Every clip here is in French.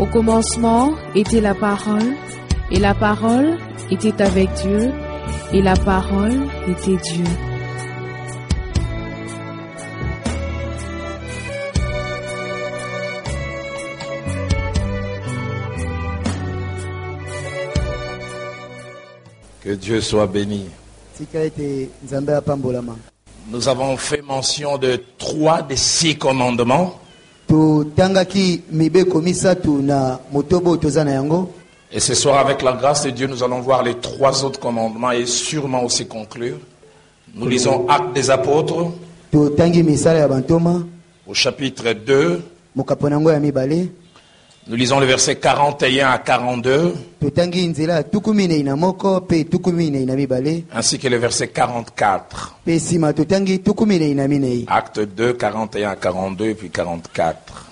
Au commencement était la parole, et la parole était avec Dieu, et la parole était Dieu. Que Dieu soit béni. Nous avons fait mention de 3 des 6 commandements. Et ce soir, avec la grâce de Dieu, nous allons voir les 3 autres commandements et sûrement aussi conclure. Nous lisons Actes des Apôtres au chapitre 2. Nous lisons le verset 41 à 42, ainsi que le verset 44. Acte 2, 41 à 42 et puis 44.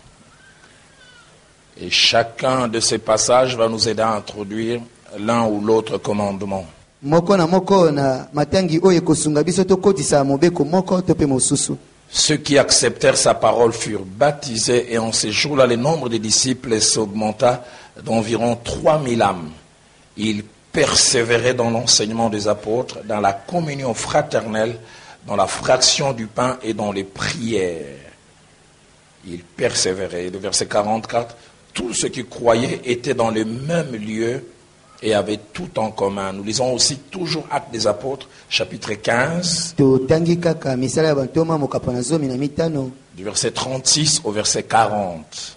Et chacun de ces passages va nous aider à introduire l'un ou l'autre commandement. Ceux qui acceptèrent sa parole furent baptisés et en ces jours-là, le nombre des disciples s'augmenta d'environ 3000 âmes. Ils persévéraient dans l'enseignement des apôtres, dans la communion fraternelle, dans la fraction du pain et dans les prières. Ils persévéraient. Le verset 44, tous ceux qui croyaient étaient dans le même lieu et avaient tout en commun. Nous lisons aussi toujours Actes des Apôtres, chapitre 15, du verset 36 au verset 40.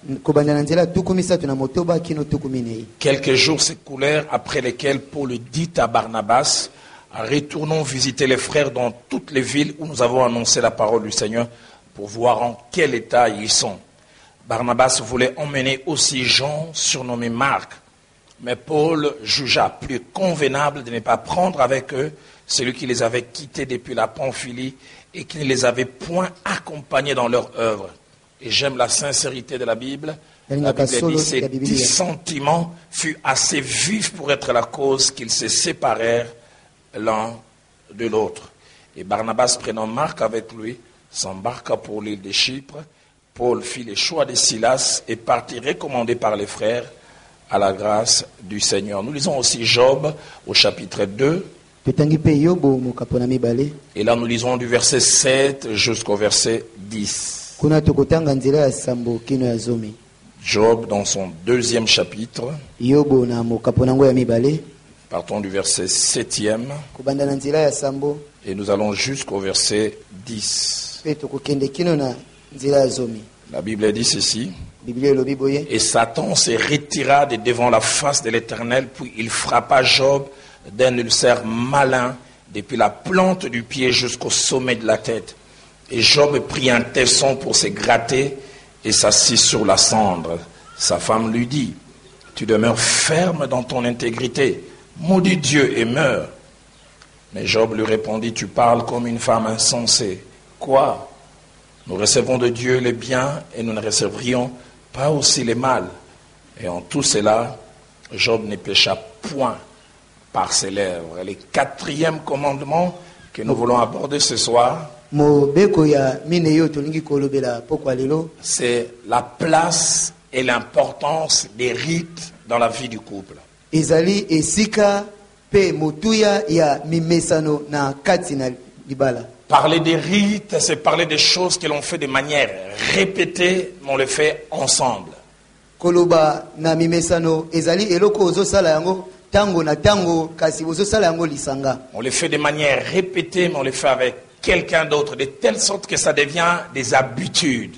Quelques jours s'écoulèrent après lesquels Paul dit à Barnabas, retournons visiter les frères dans toutes les villes où nous avons annoncé la parole du Seigneur pour voir en quel état ils sont. Barnabas voulait emmener aussi Jean, surnommé Marc. Mais Paul jugea plus convenable de ne pas prendre avec eux celui qui les avait quittés depuis la Pamphylie et qui ne les avait point accompagnés dans leur œuvre. Et j'aime la sincérité de la Bible. La Bible dit ces dissentiments furent assez vifs pour être la cause qu'ils se séparèrent l'un de l'autre. Et Barnabas, prenant Marc avec lui, s'embarqua pour l'île de Chypre. Paul fit le choix de Silas et partit recommandé par les frères à la grâce du Seigneur. Nous lisons aussi Job au chapitre 2. Et là nous lisons du verset 7 jusqu'au verset 10. Job dans son 2e chapitre. Partons du verset 7e. Et nous allons jusqu'au verset 10. La Bible dit ceci. Et Satan se retira de devant la face de l'Éternel, puis il frappa Job d'un ulcère malin depuis la plante du pied jusqu'au sommet de la tête. Et Job prit un tesson pour se gratter et s'assit sur la cendre. Sa femme lui dit, tu demeures ferme dans ton intégrité, maudis Dieu et meurs. Mais Job lui répondit, tu parles comme une femme insensée. Quoi ? Nous recevons de Dieu les biens et nous ne recevrions pas aussi les mal. Et en tout cela, Job ne pécha point par ses lèvres. Et le 4e commandement que nous voulons aborder ce soir, c'est la place et l'importance des rites dans la vie du couple. Parler des rites, c'est parler des choses que l'on fait de manière répétée, mais on le fait ensemble. On le fait de manière répétée, mais on le fait avec quelqu'un d'autre, de telle sorte que ça devient des habitudes.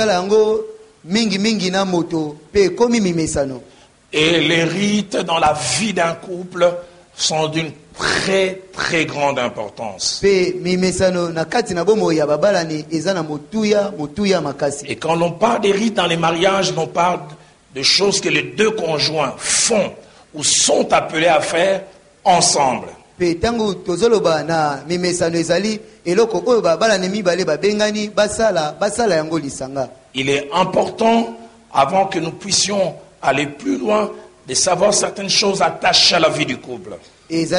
Et les rites dans la vie d'un couple sont d'une très très grande importance. Et quand l'on parle des rites dans les mariages, on parle de choses que les 2 conjoints font ou sont appelés à faire ensemble. Il est important, avant que nous puissions aller plus loin, de savoir certaines choses attachées à la vie du couple. La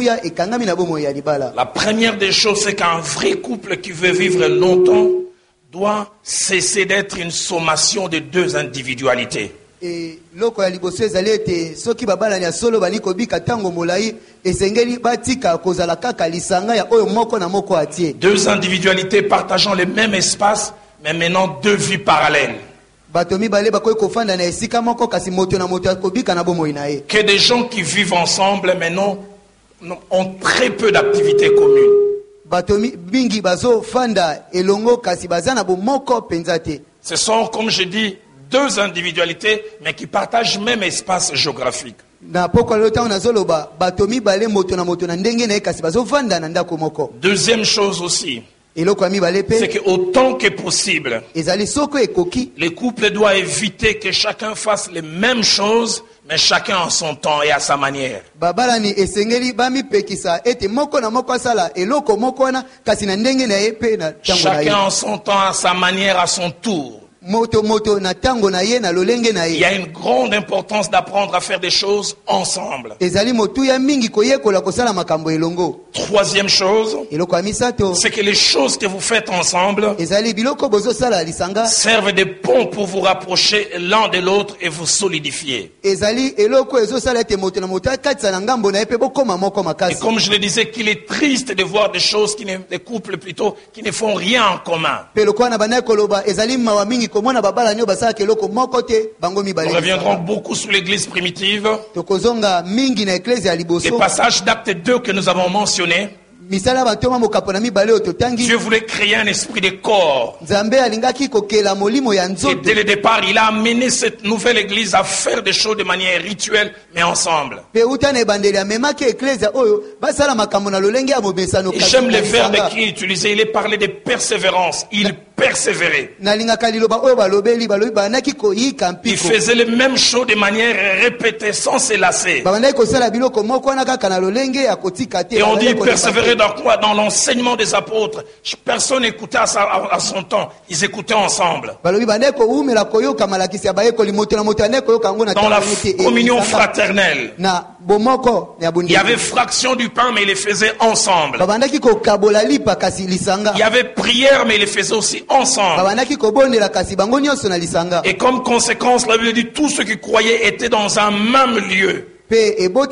première des choses, c'est qu'un vrai couple qui veut vivre longtemps doit cesser d'être une sommation de deux individualités. Et loko ya liboso ezali ete soki babalani ya solo bali kobika tango molai esengeli batika kozala kaka lisanga ya oyo moko na moko atie. Deux individualités partageant le même espace, mais menant deux vies parallèles. Bato mibale bakoki kofanda na esika moko kasi moto na moto akobika na bomoi na ye. Que des gens qui vivent ensemble, mais ont très peu d'activités communes. Bato mingi bazo fanda elongo kasi bazana bomoko penzate. Ce sont, comme je dis, deux individualités, mais qui partagent même espace géographique. Na poko lota na zoloba bato mibale moto na ndenge na kasi bazo fanda na ndako moko. Deuxième chose aussi, c'est que autant que possible, les couples doivent éviter que chacun fasse les mêmes choses, mais chacun en son temps et à sa manière. Chacun en son temps, à sa manière, à son tour. Il y a une grande importance d'apprendre à faire des choses ensemble. Troisième chose, c'est que les choses que vous faites ensemble servent de pont pour vous rapprocher l'un de l'autre et vous solidifier. Et comme je le disais, qu'il est triste de voir des choses, des couples plutôt, qui ne font rien en commun. Nous reviendrons beaucoup sur l'église primitive. Les passages d'Acte 2 que nous avons mentionnés. Dieu voulait créer un esprit de corps. Et dès le départ, il a amené cette nouvelle église à faire des choses de manière rituelle, mais ensemble. Et j'aime les verbes qu'il utilisait. Il est parlé de persévérance. Il persévérait. Il faisait les mêmes choses de manière répétée, sans se lasser. Et on dit persévérer dans quoi? Dans l'enseignement des apôtres. Personne n'écoutait à son temps. Ils écoutaient ensemble. Dans la communion fraternelle. Il y avait fraction du pain, mais ils les faisaient ensemble. Il y avait prière, mais ils les faisaient aussi ensemble. Et comme conséquence, la Bible dit tous ceux qui croyaient étaient dans un même lieu. Et ils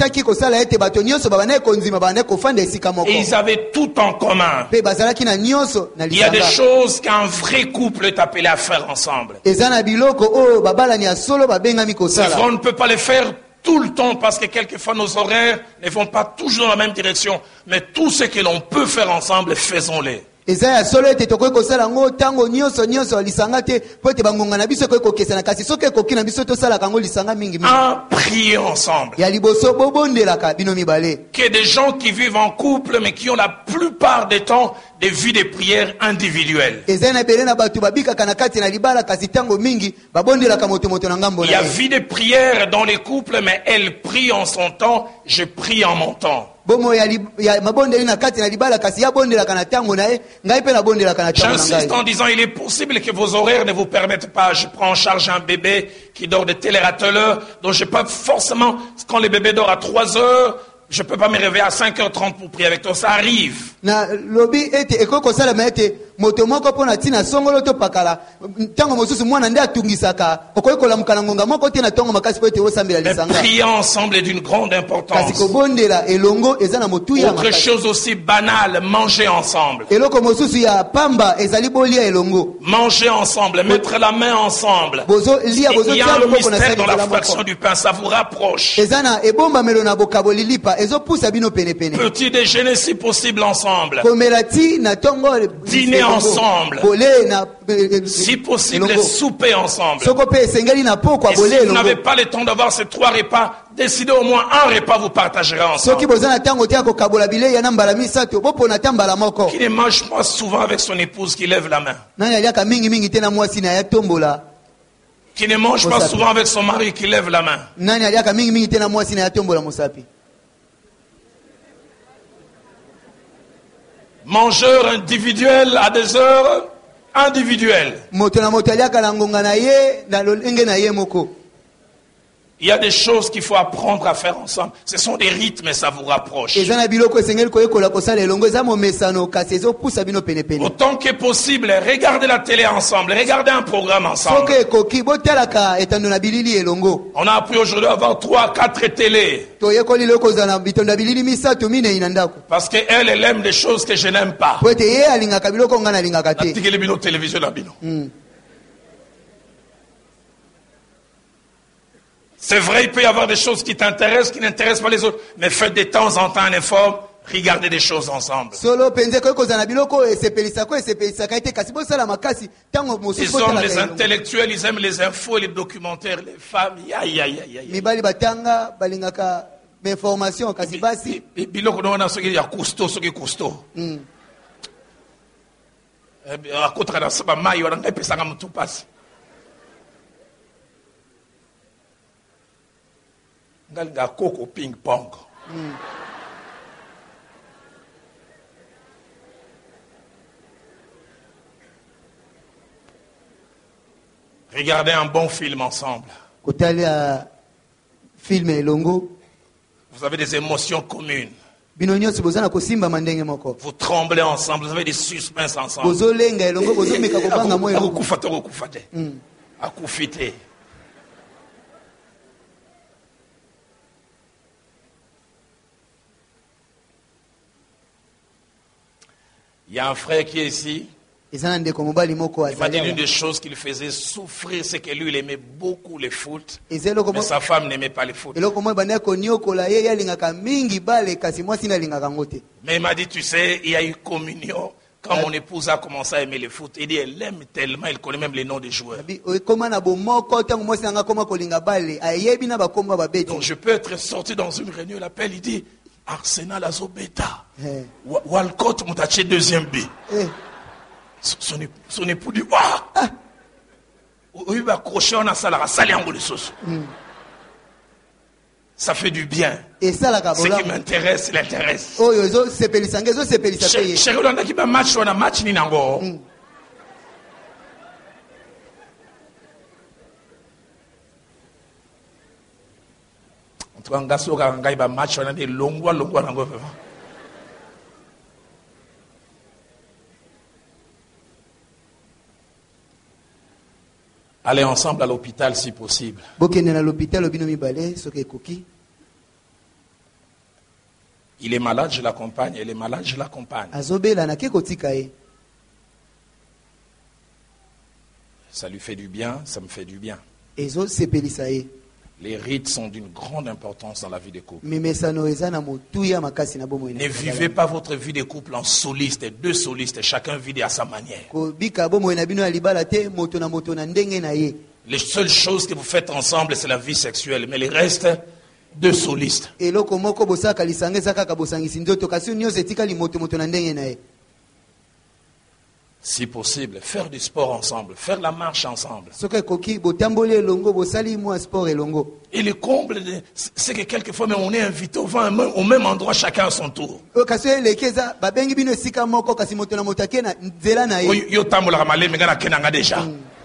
avaient tout en commun. Il y a des choses qu'un vrai couple est appelé à faire ensemble. C'est vrai, on ne peut pas les faire tout le temps parce que quelquefois nos horaires ne vont pas toujours dans la même direction. Mais tout ce que l'on peut faire ensemble, faisons-les. En prier ensemble. Que des gens qui vivent en couple mais qui ont la plupart des temps des vies de prière individuelles. Il y a vie de prière dans les couples, mais elle prie en son temps, je prie en mon temps. J'insiste en disant, il est possible que vos horaires ne vous permettent pas. Je prends en charge un bébé qui dort de telle heure à telle heure, donc je peux pas forcément, quand le bébé dort à 3 heures, je peux pas me réveiller à 5h30 pour prier avec toi. Ça arrive. Prier ensemble est d'une grande importance. Autre chose aussi banale, manger ensemble. Manger ensemble, mettre la main ensemble. Il y a un mystère dans la fraction du pain, ça vous rapproche. Petit déjeuner si possible ensemble. Dîner ensemble. Si possible, souper ensemble. Et si vous n'avez pas le temps d'avoir ces 3 repas, décidez au moins un repas, vous partagerez ensemble. Qui ne mange pas souvent avec son épouse qui lève la main. Qui ne mange pas souvent avec son mari qui lève la main. Mangeur individuel à des heures individuelles. Il y a des choses qu'il faut apprendre à faire ensemble. Ce sont des rythmes et ça vous rapproche. Autant que possible, regardez la télé ensemble, regardez un programme ensemble. On a appris aujourd'hui à avoir 3, 4 télés. Parce qu'elle aime des choses que je n'aime pas. C'est vrai, il peut y avoir des choses qui t'intéressent, qui n'intéressent pas les autres. Mais faites de temps en temps un effort, regardez des choses ensemble. Les hommes, les intellectuels, ils aiment les infos et les documentaires. Les femmes, aïe. Coco ping pong. Regardez un bon film ensemble. Vous avez des émotions communes. Vous tremblez ensemble, vous avez des suspens ensemble. Il y a un frère qui est ici. Il m'a dit une des choses qui le faisait souffrir, c'est que lui, il aimait beaucoup le foot, mais sa femme n'aimait pas le foot. Mais il m'a dit, tu sais, il y a eu communion. Quand mon épouse a commencé à aimer le foot, il dit, elle aime tellement, elle connaît même les noms des joueurs. Donc je peux être sorti dans une réunion, il appelle, il dit, Arsenal a bêta. Walcott m'a acheté deuxième but. Son époux dit, waouh! Il va accrocher en salle, ça fait du bien. Ce qui m'intéresse, l'intéresse. Chérie, on a qui match, on a match ni nango. Allez ensemble à l'hôpital si possible. Il est malade, je l'accompagne. Elle est malade, je l'accompagne. Ça lui fait du bien, ça me fait du bien. Les rites sont d'une grande importance dans la vie des couples. Ne vivez pas votre vie de couple en soliste, deux solistes, chacun vit à sa manière. Les seules choses que vous faites ensemble, c'est la vie sexuelle, mais les restes, deux solistes. Si possible, faire du sport ensemble, faire la marche ensemble. Et le comble, c'est que quelquefois, mais on est invité au même endroit, chacun à son tour. Déjà.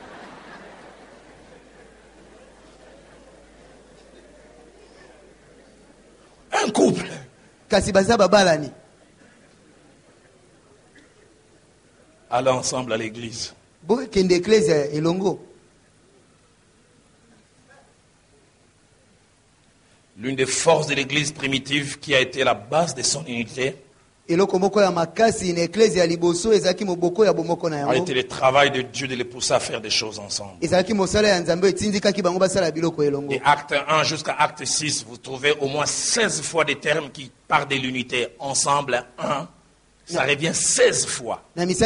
Un couple. Allez ensemble à l'église. L'une des forces de l'église primitive qui a été la base de son unité a été le travail de Dieu de les pousser à faire des choses ensemble. Et acte 1 jusqu'à acte 6, vous trouvez au moins 16 fois des termes qui parlent de l'unité. Ensemble, 1. Ça revient 16 fois. Acte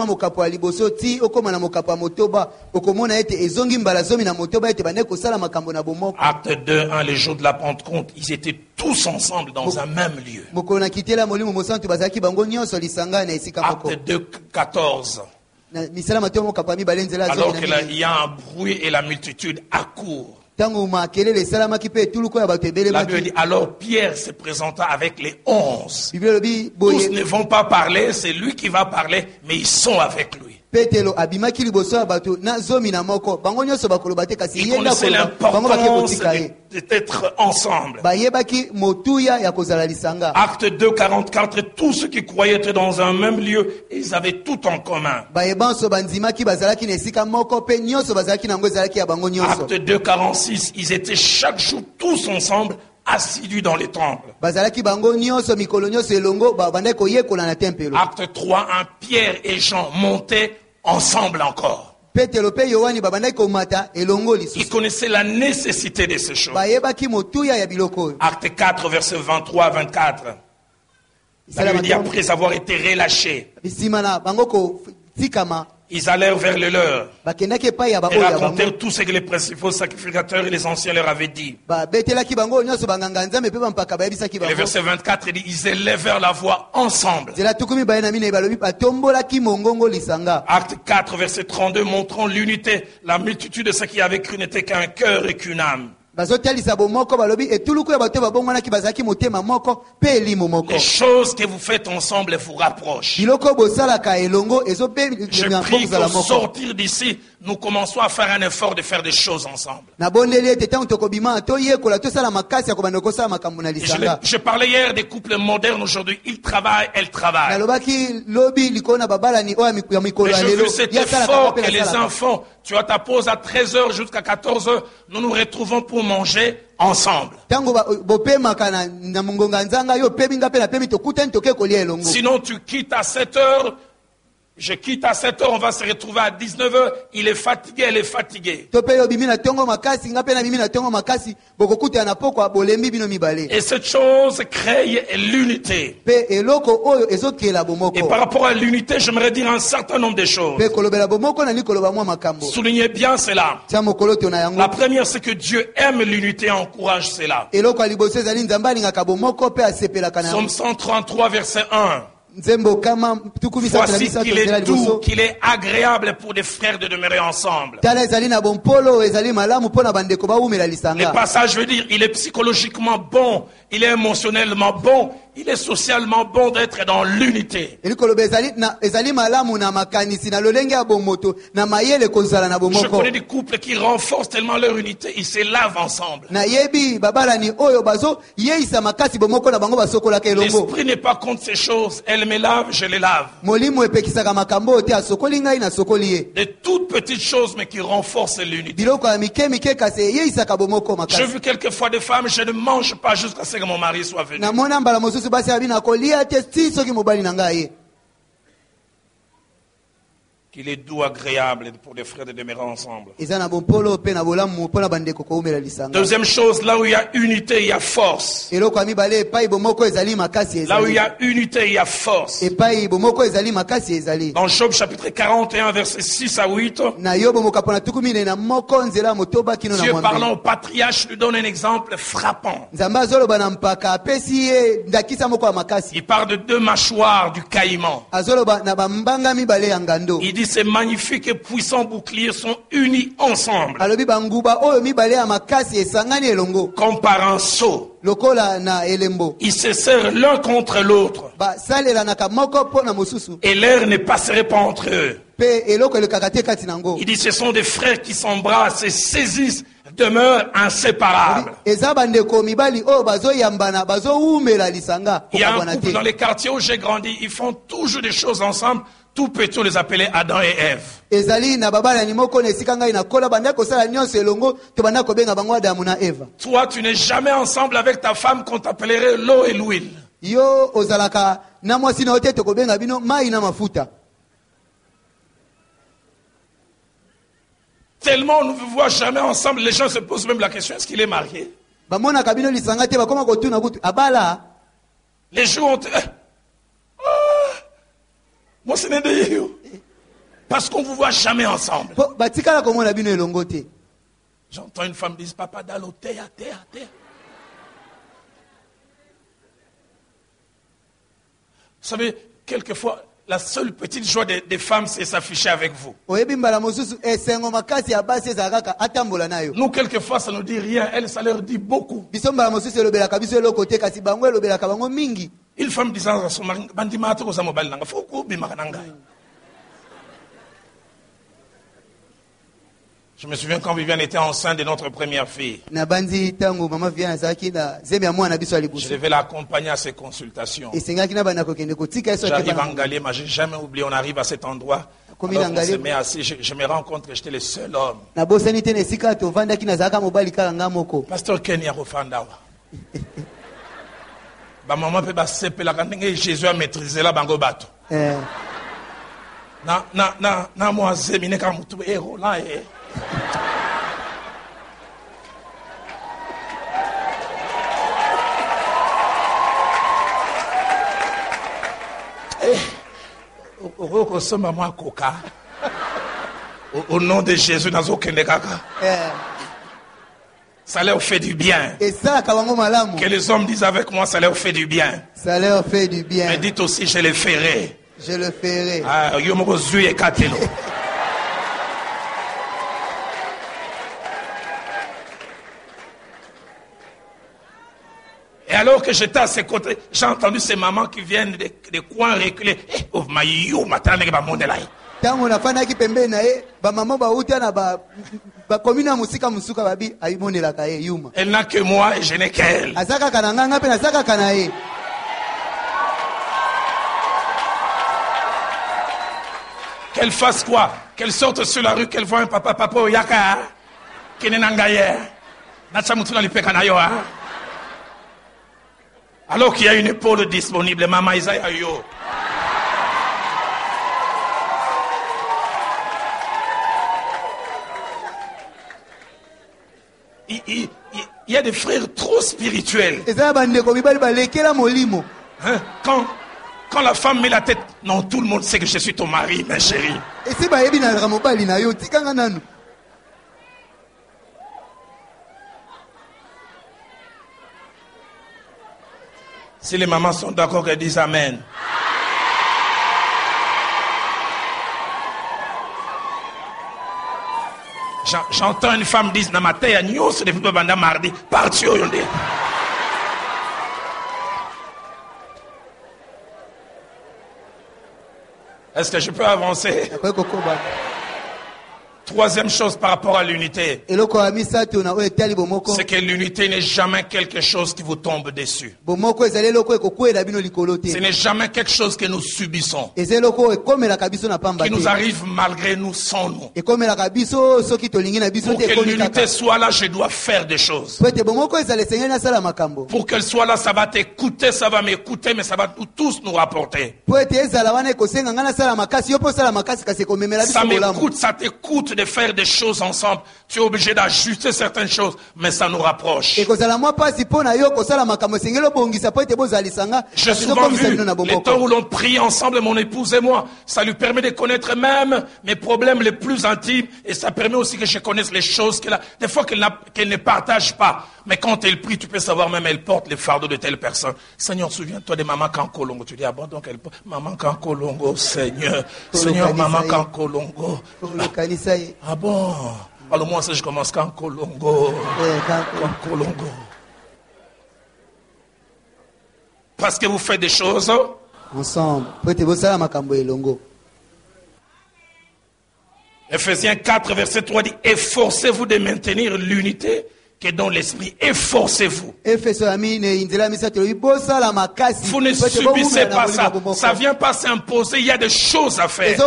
2, 1, les jours de la Pentecôte, ils étaient tous ensemble dans un même lieu. Acte 2, 14. Alors qu'il y a un bruit et la multitude accourt. La Bible dit, alors Pierre se présenta avec les 11. Tous ne vont pas parler, c'est lui qui va parler, mais ils sont avec lui. Petelo abimaki liboso ya bato na zomi na moko bango nyonso bakoloba te kasi Ils ye nda connaissaient bango bake l'importance kotika ye d'être ensemble. bayebaki motuya ya kozala lisanga. Acte 2, 44, tous ceux qui croyaient être dans un même lieu, ils avaient tout en commun. bayebanso bandimaki bazalaki na esika moko pe nyonso bazalaki nango ezalaki ya bango nyonso. Acte 2, 46, ils étaient chaque jour tous ensemble, assidus dans les temples. bazalaki bango nyonso mikolo nyonso elongo bandaki koyekola na tempelo. Acte 3, 1, Pierre et Jean montaient ensemble encore. Petelo pe yohani babandaki komata elongo Ils lisusu connaissaient la nécessité de ces choses. bayebaki motuya ya biloko oyo. Acte 4, versets 23 à 24. Ça veut dire après avoir été relâchés, nsima na bango kotikama ils allèrent vers le leur bakendaki epai ya et baoyo ya bango racontèrent tout ce que les principaux sacrificateurs et les anciens leur avaient dit. babetelaki bango nyonso banganga nzambe mpe bampaka bayebisaki Et le bango. verset 24 dit, ils élevèrent la voix ensemble. nzela tukumi baye na minei balobi batombolaki mongongo lisanga. Acte 4, verset 32, montrant l'unité. La multitude de ceux qui avaient cru n'était qu'un cœur et qu'une âme. bazotalisa bomoko balobi etuluku ya bato babongwanaki bazalaki motema moko pe elimo moko. Les choses que vous faites ensemble vous rapprochent. biloko bosalaka elongo Je ezopembo prie kozala qu'au moko. sortir d'ici, nous commençons à faire un effort de faire des choses ensemble. nabondeli ete ntango tokobima toyekola tosala makasi ya kobanda kosala makambo na Et lisanga. je parlais hier des couples modernes aujourd'hui. Ils travaillent, elles travaillent. nalobaki lobi likolo na babalani oyo ya mikolo Mais ya je lelo veux cet yasalaka effort mpe que les nasalaka. enfants, tu as ta pause à 13h jusqu'à 14h, nous nous retrouvons pour manger ensemble. ntango bopemaka na mongonga nzanga yo opebi nga mpe napemi tokutani toke kolia elongo. Sinon, tu quittes à 7h, je quitte à 7h, on va se retrouver à 19h, il est fatigué, elle est fatiguée. to mpe yo bimi na ntongo makasi nga mpe na bimi na ntongo makasi bokokutana na pokwa bolembi bino mibale. Et cette chose crée l'unité. mpe eloko oyo ezokela Et bomoko. par rapport à l'unité, j'aimerais dire un certain nombre de choses. mpe kolobela bomoko nali koloba mwa makambo. Soulignez bien cela. tia mokolo to na yango. La première, c'est que Dieu aime l'unité et encourage cela. eloko ya liboso ezali nzambe alingaka bomoko mpe asepelaka na Psaume yango. 133, verset 1. nzembo kama tuku misatu na Voici misato qu'il ezala est doux, liboso. qu'il est agréable pour des frères de demeurer ensemble. tala ezali na bompolo ezali malamu mpo na bandeko baumela Le lisanga. passage veut dire, il est psychologiquement bon, il est émotionnellement bon, il est socialement bon d'être dans l'unité. eli koloba ezali malamu na makanisi na lolenge ya bomoto na mayele kozala na Je bomoko. connais des couples qui renforcent tellement leur unité, ils se lavent ensemble. nayebi babalani oyo bazo yeisa makasi bomoko na bango basokolaka elongo. L'esprit n'est pas contre ces choses, elle me lave, je les lave. molimo epekisaka makambo oyo te asokoli ngai nasokoli ye. De toutes petites choses, mais qui renforcent l'unité. biloko ya mike mike kasi eyeisaka bomoko J'ai makasi. vu quelquefois des femmes, je ne mange pas jusqu'à ce que mon mari soit venu. namona mbala mosusu basi abi na kolia te ti soki mobali na ngai ye. Qu'il est doux, agréable pour des frères de demeurer ensemble. eza na bompolo mpe na bolamu mpo na bandeko koumela lisanga. Deuxième chose, là où il y a unité, il y a force. eloko ya mibale epai bomoko ezali makasi Là où il y ezali. a unité, il y a force. epai bomoko ezali makasi ezali. Dans Job chapitre 41, versets 6 à 8, na yobo mokapo na tuku minei na moko nzela ya motoba kino na Dieu parlant mwambe. au patriarche lui donne un exemple frappant. nzambe azoloba na mpaka apesi ye ndakisa moko ya makasi. Il parle de deux mâchoires du caïman. azoloba na bambanga mibale ya ngando. Il dit ces magnifiques et puissants boucliers sont unis ensemble, alobi banguba oyo mibale ya makasi esangani elongo comme par un seau. lokola na elembo. Ils se serrent l'un contre l'autre basalelanaka moko mpo na mosusu et l'air ne passerait pas entre eux. mpe eloko elekaka te kati nango. Il dit ce sont des frères qui s'embrassent et saisissent, demeurent inséparables. eza bandeko mibali oyo bazoyambana bazowumela lisanga Il y a un kokabwana couple dans te. les quartiers où j'ai grandi, ils font toujours des choses ensemble. Tout petit, on les appelait Adam et Ève. ezali na babalani moko na esika ngai nakola bandaki kosala nyonso elongo to bandaki kobenga bango adamu na eva. Toi, tu n'es jamais ensemble avec ta femme qu'on t'appellerait l'eau et l'huile. yo ozalaka na mwasi na yo te tokobenga bino mai na mafuta. Tellement on ne vous voit jamais ensemble, les gens se posent même la question, est-ce qu'il est marié? bamonaka bino lisanga te bakoma kotuna kutu abala. Les jours ont... Moi, ce n'est de you. Parce qu'on ne vous voit jamais ensemble. po batikala komona bino elongo te. J'entends une femme dire, papa Dalo, terre. Vous savez, quelquefois, la seule petite joie des femmes, c'est s'afficher avec vous. oyebi mbala mosusu esengo makasi ya basi ezalaka kaka atambola nayo. Nous, quelquefois, ça ne nous dit rien. Elle, ça leur dit beaucoup. biso mbala mosusu elobelaka biso eloko te kasi bango elobelaka bango mingi. Une femme disant à son mari, bandimata koza mobali nanga, faut ko bimaka nanga. Je me souviens quand Viviane était enceinte de notre première fille. Na banzi tango mama Viviane azaki na zembe ya mwana biso Je alibusu. devais l'accompagner à ses consultations. Esengaki na bana kokende kotika eso J'arrive à Ngalema, j'ai jamais oublié, on arrive à cet endroit. Comme Alors il on se Ngalema. met assis, je me rends compte que j'étais le seul homme. Na bosani tene sika to vandaki na zaka mobali kala ngamoko. Pasteur Kenya Rofandawa. Ba maman peut basepela quand Jésus a maîtrisé la bango bato. Na moi zemine ka mutu ero là eh. Au nom de Jésus, ça leur fait du bien. Et ça, Que les hommes disent avec moi, ça leur fait du bien. Ça leur fait du bien. Mais dites aussi, je le ferai. Je le ferai. Ah, et alors que j'étais à ses côtés, j'ai entendu ces mamans qui viennent des coins reculés. Tango nafana ki pembe na ye ba mama ba uta na ba komina musika musuka babi ayimondela ka ye yuma. Elle n'a que moi et je n'ai qu'elle. Azaka kana nganga pe na zaka kana ye. Qu'elle fasse quoi? Qu'elle sorte sur la rue, qu'elle voit un papa yaka qui n'est nangaye. Natsamutuna lipeka na yo. Alors qu'il y a une épaule disponible, maman Isaïa yo. Il y a des frères trop spirituels. Hein? Quand la femme met la tête, non, tout le monde sait que je suis ton mari, ma chérie. Si les mamans sont d'accord, qu'elles disent Amen. J'entends une femme dire Namateya nyos depuis banda mardi parti oyonde. Est-ce que je peux avancer? Troisième chose par rapport à l'unité, c'est que l'unité n'est jamais quelque chose qui vous tombe dessus. Ce n'est jamais quelque chose que nous subissons, qui nous arrive malgré nous, sans nous. Pour que l'unité soit là, je dois faire des choses. Pour qu'elle soit là, ça va t'écouter, ça va m'écouter, mais ça va tous nous rapporter. Ça m'écoute, ça t'écoute de faire des choses ensemble. Tu es obligé d'ajuster certaines choses, mais ça nous rapproche. J'ai souvent vu les temps où l'on prie ensemble, mon épouse et moi. Ça lui permet de connaître même mes problèmes les plus intimes, et ça permet aussi que je connaisse les choses qu'elle a, des fois qu'elle ne partage pas. Mais quand elle prie, tu peux savoir même elle porte les fardeaux de telle personne. Seigneur, souviens-toi de maman Kankolongo. Tu dis, ah bon, donc elle porte maman Kankolongo, Seigneur. Seigneur, maman Kankolongo. Ah bon. Alors moi, ça, je commence Kankolongo. Kankolongo. Parce que vous faites des choses ensemble. Ephésiens 4, verset 3 dit, efforcez-vous de maintenir l'unité qui est dans l'esprit. Efforcez-vous. Vous ne subissez pas ça. Ça vient pas s'imposer. Il y a des choses à faire.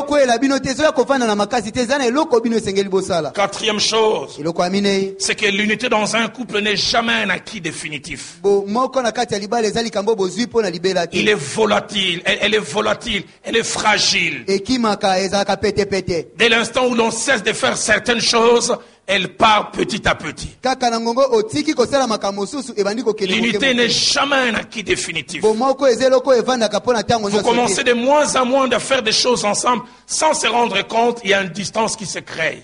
Quatrième chose, c'est que l'unité dans un couple n'est jamais un acquis définitif. Il est volatile. Elle est volatile. Elle est fragile. Dès l'instant où l'on cesse de faire certaines choses, elle part petit à petit. L'unité n'est jamais un acquis définitif. Vous commencez de moins en moins à faire des choses ensemble sans se rendre compte, il y a une distance qui se crée.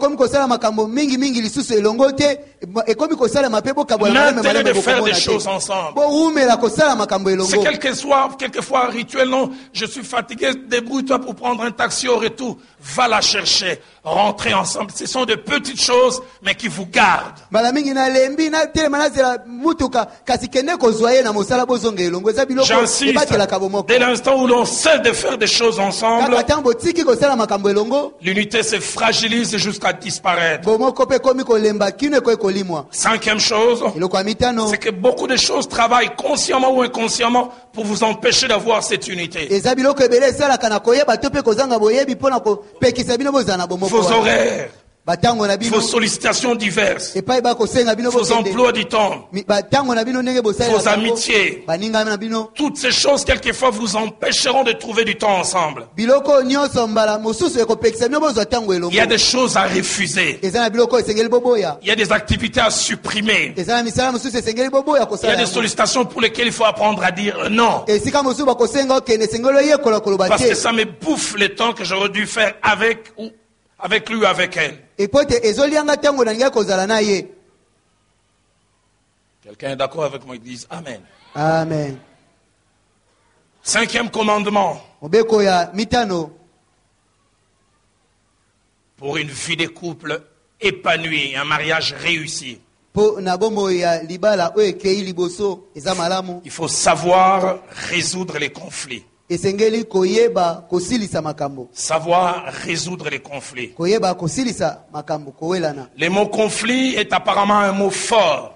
Maintenez de faire des choses ensemble. C'est quelquefois rituel, non, je suis fatigué, débrouille-toi pour prendre un taxi au retour, va la chercher, rentrer ensemble. Ce sont de petites choses chose, mais qui vous garde. J'insiste, dès l'instant où l'on cesse de faire des choses ensemble, l'unité se fragilise jusqu'à disparaître. Cinquième chose, c'est que beaucoup de choses travaillent consciemment ou inconsciemment pour vous empêcher d'avoir cette unité. Vos horaires, vos sollicitations diverses, vos emplois du temps, vos amitiés, toutes ces choses quelquefois vous empêcheront de trouver du temps ensemble. Il y a des choses à refuser. Il y a des activités à supprimer. Il y a des sollicitations pour lesquelles il faut apprendre à dire non. Parce que ça me bouffe le temps que j'aurais dû faire avec lui ou avec elle. Quelqu'un est d'accord avec moi, il dit Amen. Amen. Cinquième commandement. Pour une vie de couple épanouie, un mariage réussi, il faut savoir résoudre les conflits. Savoir résoudre les conflits. Le mot conflit est apparemment un mot fort.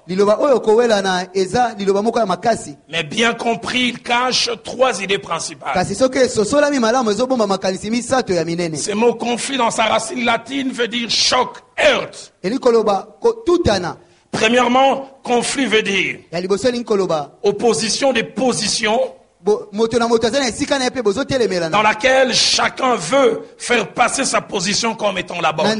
Mais bien compris, il cache trois idées principales. Ce mot conflit dans sa racine latine veut dire choc, heurte. Premièrement, conflit veut dire opposition des positions dans laquelle chacun veut faire passer sa position comme étant la bonne.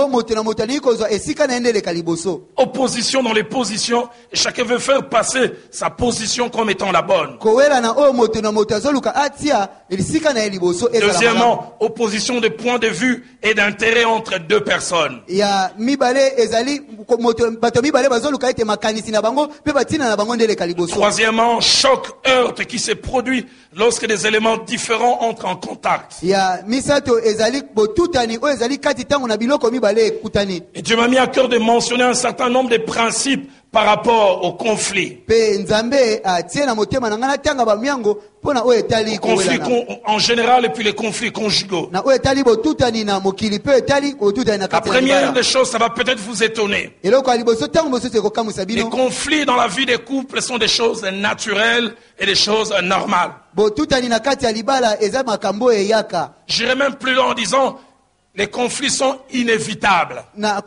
Opposition dans les positions, et chacun veut faire passer sa position comme étant la bonne. Deuxièmement, opposition de points de vue et d'intérêt entre deux personnes. Troisièmement, choc, heurte qui se produit lorsque des éléments différents entrent en contact. Et Dieu m'a mis à cœur de mentionner un certain nombre de principes par rapport au conflit. Conflits en général et puis les conflits conjugaux. La première des choses, ça va peut-être vous étonner. Les conflits dans la vie des couples sont des choses naturelles et des choses normales. J'irai même plus loin en disant les conflits sont inévitables.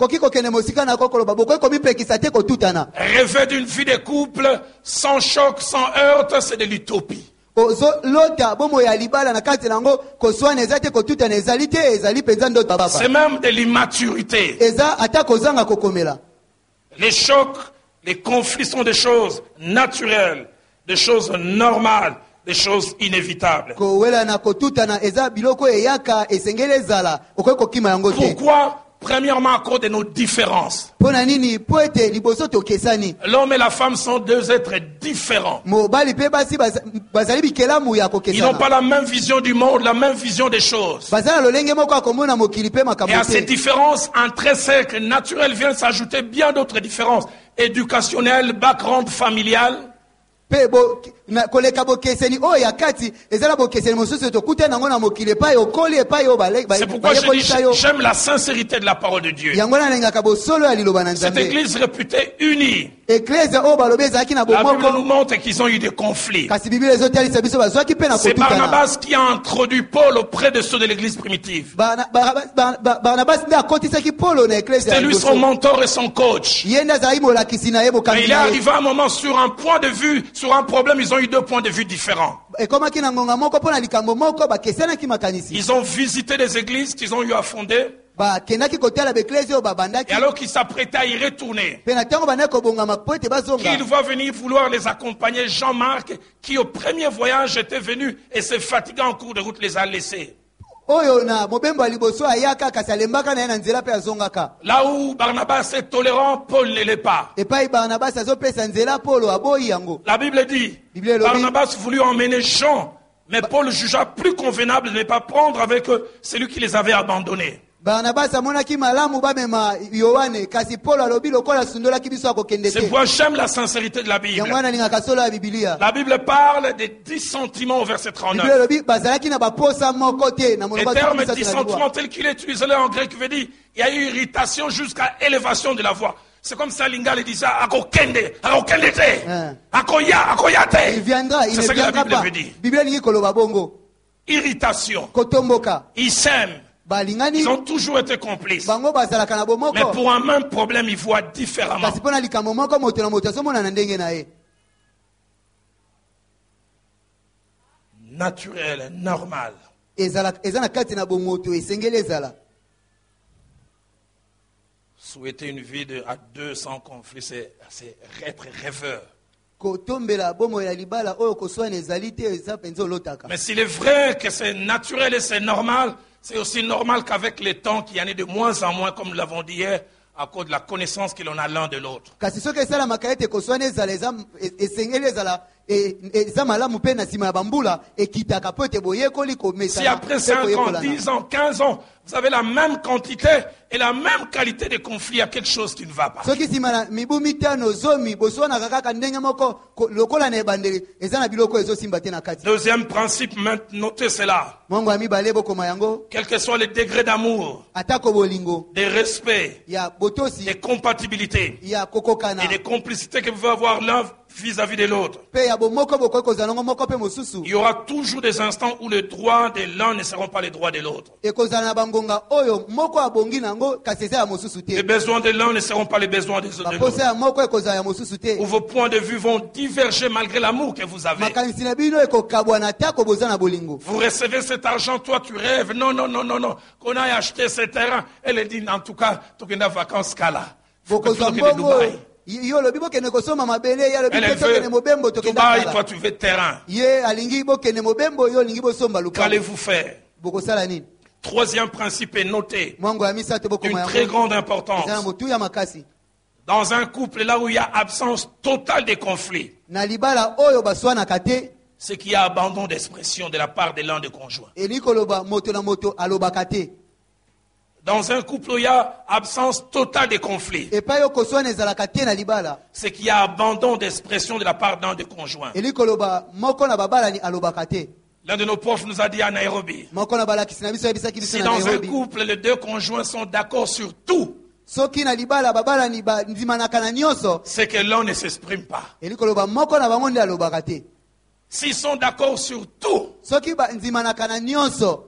Rêver d'une vie de couple sans choc, sans heurte, c'est de l'utopie. C'est même de l'immaturité. Les chocs, les conflits sont des choses naturelles, des choses normales, des choses inévitables. Pourquoi? Premièrement, à cause de nos différences. L'homme et la femme sont deux êtres différents. Ils n'ont pas la même vision du monde, la même vision des choses. Et à ces différences intrinsèques, naturelles, viennent s'ajouter bien d'autres différences. Éducationnelles, background familial. C'est pourquoi je dis j'aime la sincérité de la parole de Dieu. Cette église réputée unie, la Bible nous montre qu'ils ont eu des conflits. C'est Barnabas qui a introduit Paul auprès de ceux de l'église primitive. C'était lui son mentor et son coach. Et il est arrivé à un moment sur un point de vue, sur un problème, ils ont eu deux points de vue différents. Ils ont visité des églises qu'ils ont eu à fonder. Et alors qu'ils s'apprêtaient à y retourner, qu'il va venir vouloir les accompagner, Jean-Marc, qui au premier voyage était venu et s'est fatigué en cours de route, les a laissés. Là où Barnabas est tolérant, Paul ne l'est pas. La Bible dit, Barnabas voulut emmener Jean, mais Paul jugea plus convenable de ne pas prendre avec eux celui qui les avait abandonnés. Barnabas amonaki malamu bamema Yohane kasi Paul alobi lokola sundolaki biso akokende C'est te. pourquoi j'aime la sincérité de la Bible. Yango wana lingaka solo ya Biblia. La Bible parle des 10 sentiments au verset Biblia 39. alobi bazalaki na baposa moko te na Les monoko termes ya 10 Biblia. sentiments tels qu'il est utilisé là en grec veut dire il y a eu irritation jusqu'à élévation de la voix. C'est comme ça Lingala disait akokende te. Akoya te. Il viendra, il C'est ne ça que la viendra Bible pas. veut dire. Biblia lingi koloba bongo. Irritation. Kotomboka. Ils s'aiment. Balingani Ils ont toujours été complices. bango bazalaka na Mais bomoko. pour un même problème, ils voient différemment. Kasi pona likambo moko moto na moto asomona na ndenge na ye. Naturel, normal. Eza na kati na bomoto esengeli ezala. Souhaiter une vie à deux sans conflit, c'est être rêveur. Kotombela bomo ya libala oyo koswana ezali te eza penza olotaka. Mais s'il est vrai que c'est naturel et c'est normal, c'est aussi normal qu'avec le temps, qu'il y en ait de moins en moins, comme nous l'avons dit hier, à cause de la connaissance que l'on a l'un de l'autre. Kasi soki esalamaka ete koswana ezala esengeli ezala eza malamu mpe na nsima ya bambula ekitaka po ete boyekoli komesana. Si après 5 ans, 10 ans, 15 ans, vous avez la même quantité et la même qualité de conflit, il y a quelque chose qui ne va pas. Soki nsima na mibu mitano zomi boswanaka kaka ndenge moko lokola na ebandeli eza na biloko ezosimba te na kati. Deuxième principe, notez cela. Mongo ya mibale bokoma yango Quel que soit le degré d'amour, atako bolingo de respect, ya botosi de compatibilité ya kokokana et de complicité que vous pouvez avoir l'un vis-à-vis de l'autre, pe ya bomoko bokoki kozala ngo moko pe mosusu il y aura toujours des instants où les droits de l'un ne seront pas les droits de l'autre. ekozala na bangonga oyo moko abongi nango kasi eza ya mosusu Les te. besoins de l'un ne seront pas les besoins de Baposa l'autre. ya moko ekozala ya mosusu te. Où vos points de vue vont diverger malgré l'amour que vous avez. makanisi na bino ekokabwa na tako boza na bolingo. Vous recevez cet argent, toi tu rêves. Non. Qu'on aille acheter ce terrain. Elle dit en tout cas, tu as vacances Kala. bokozwa mbongo yo lobi bokende kosoma mabele ye alobi Elle te tokende veut mobembo tokenda Dubaï, toi kala. tu veux terrain. Ye alingi bokende mobembo yo olingi bosomba lupango. Qu'allez-vous faire? Bokosala nini? Troisième principe est noté. Mwango ya misato D'une bokoma très yango grande eza na importance. motu ya makasi. Dans un couple, là où il y a absence totale de conflit, Na libala oyo baswanaka te c'est qu'il y a abandon d'expression de la part de l'un des conjoints. eli koloba moto na moto alobaka te. Dans un couple où il y a absence totale de conflit, Epai yo koswana ezalaka te na libala c'est qu'il y a abandon d'expression de la part d'un des conjoints. eli koloba moko na babalani alobaka te. L'un de nos profs nous a dit à Nairobi, Moko na balakisi na biso yebisaki biso si na dans un Nairobi. couple, les deux conjoints sont d'accord sur tout, Soki na libala babalani bandimanaka na nyonso c'est que l'un ne s'exprime pas. eli koloba moko na bango nde alobaka te. S'ils sont d'accord sur tout, Soki bandimanaka na nyonso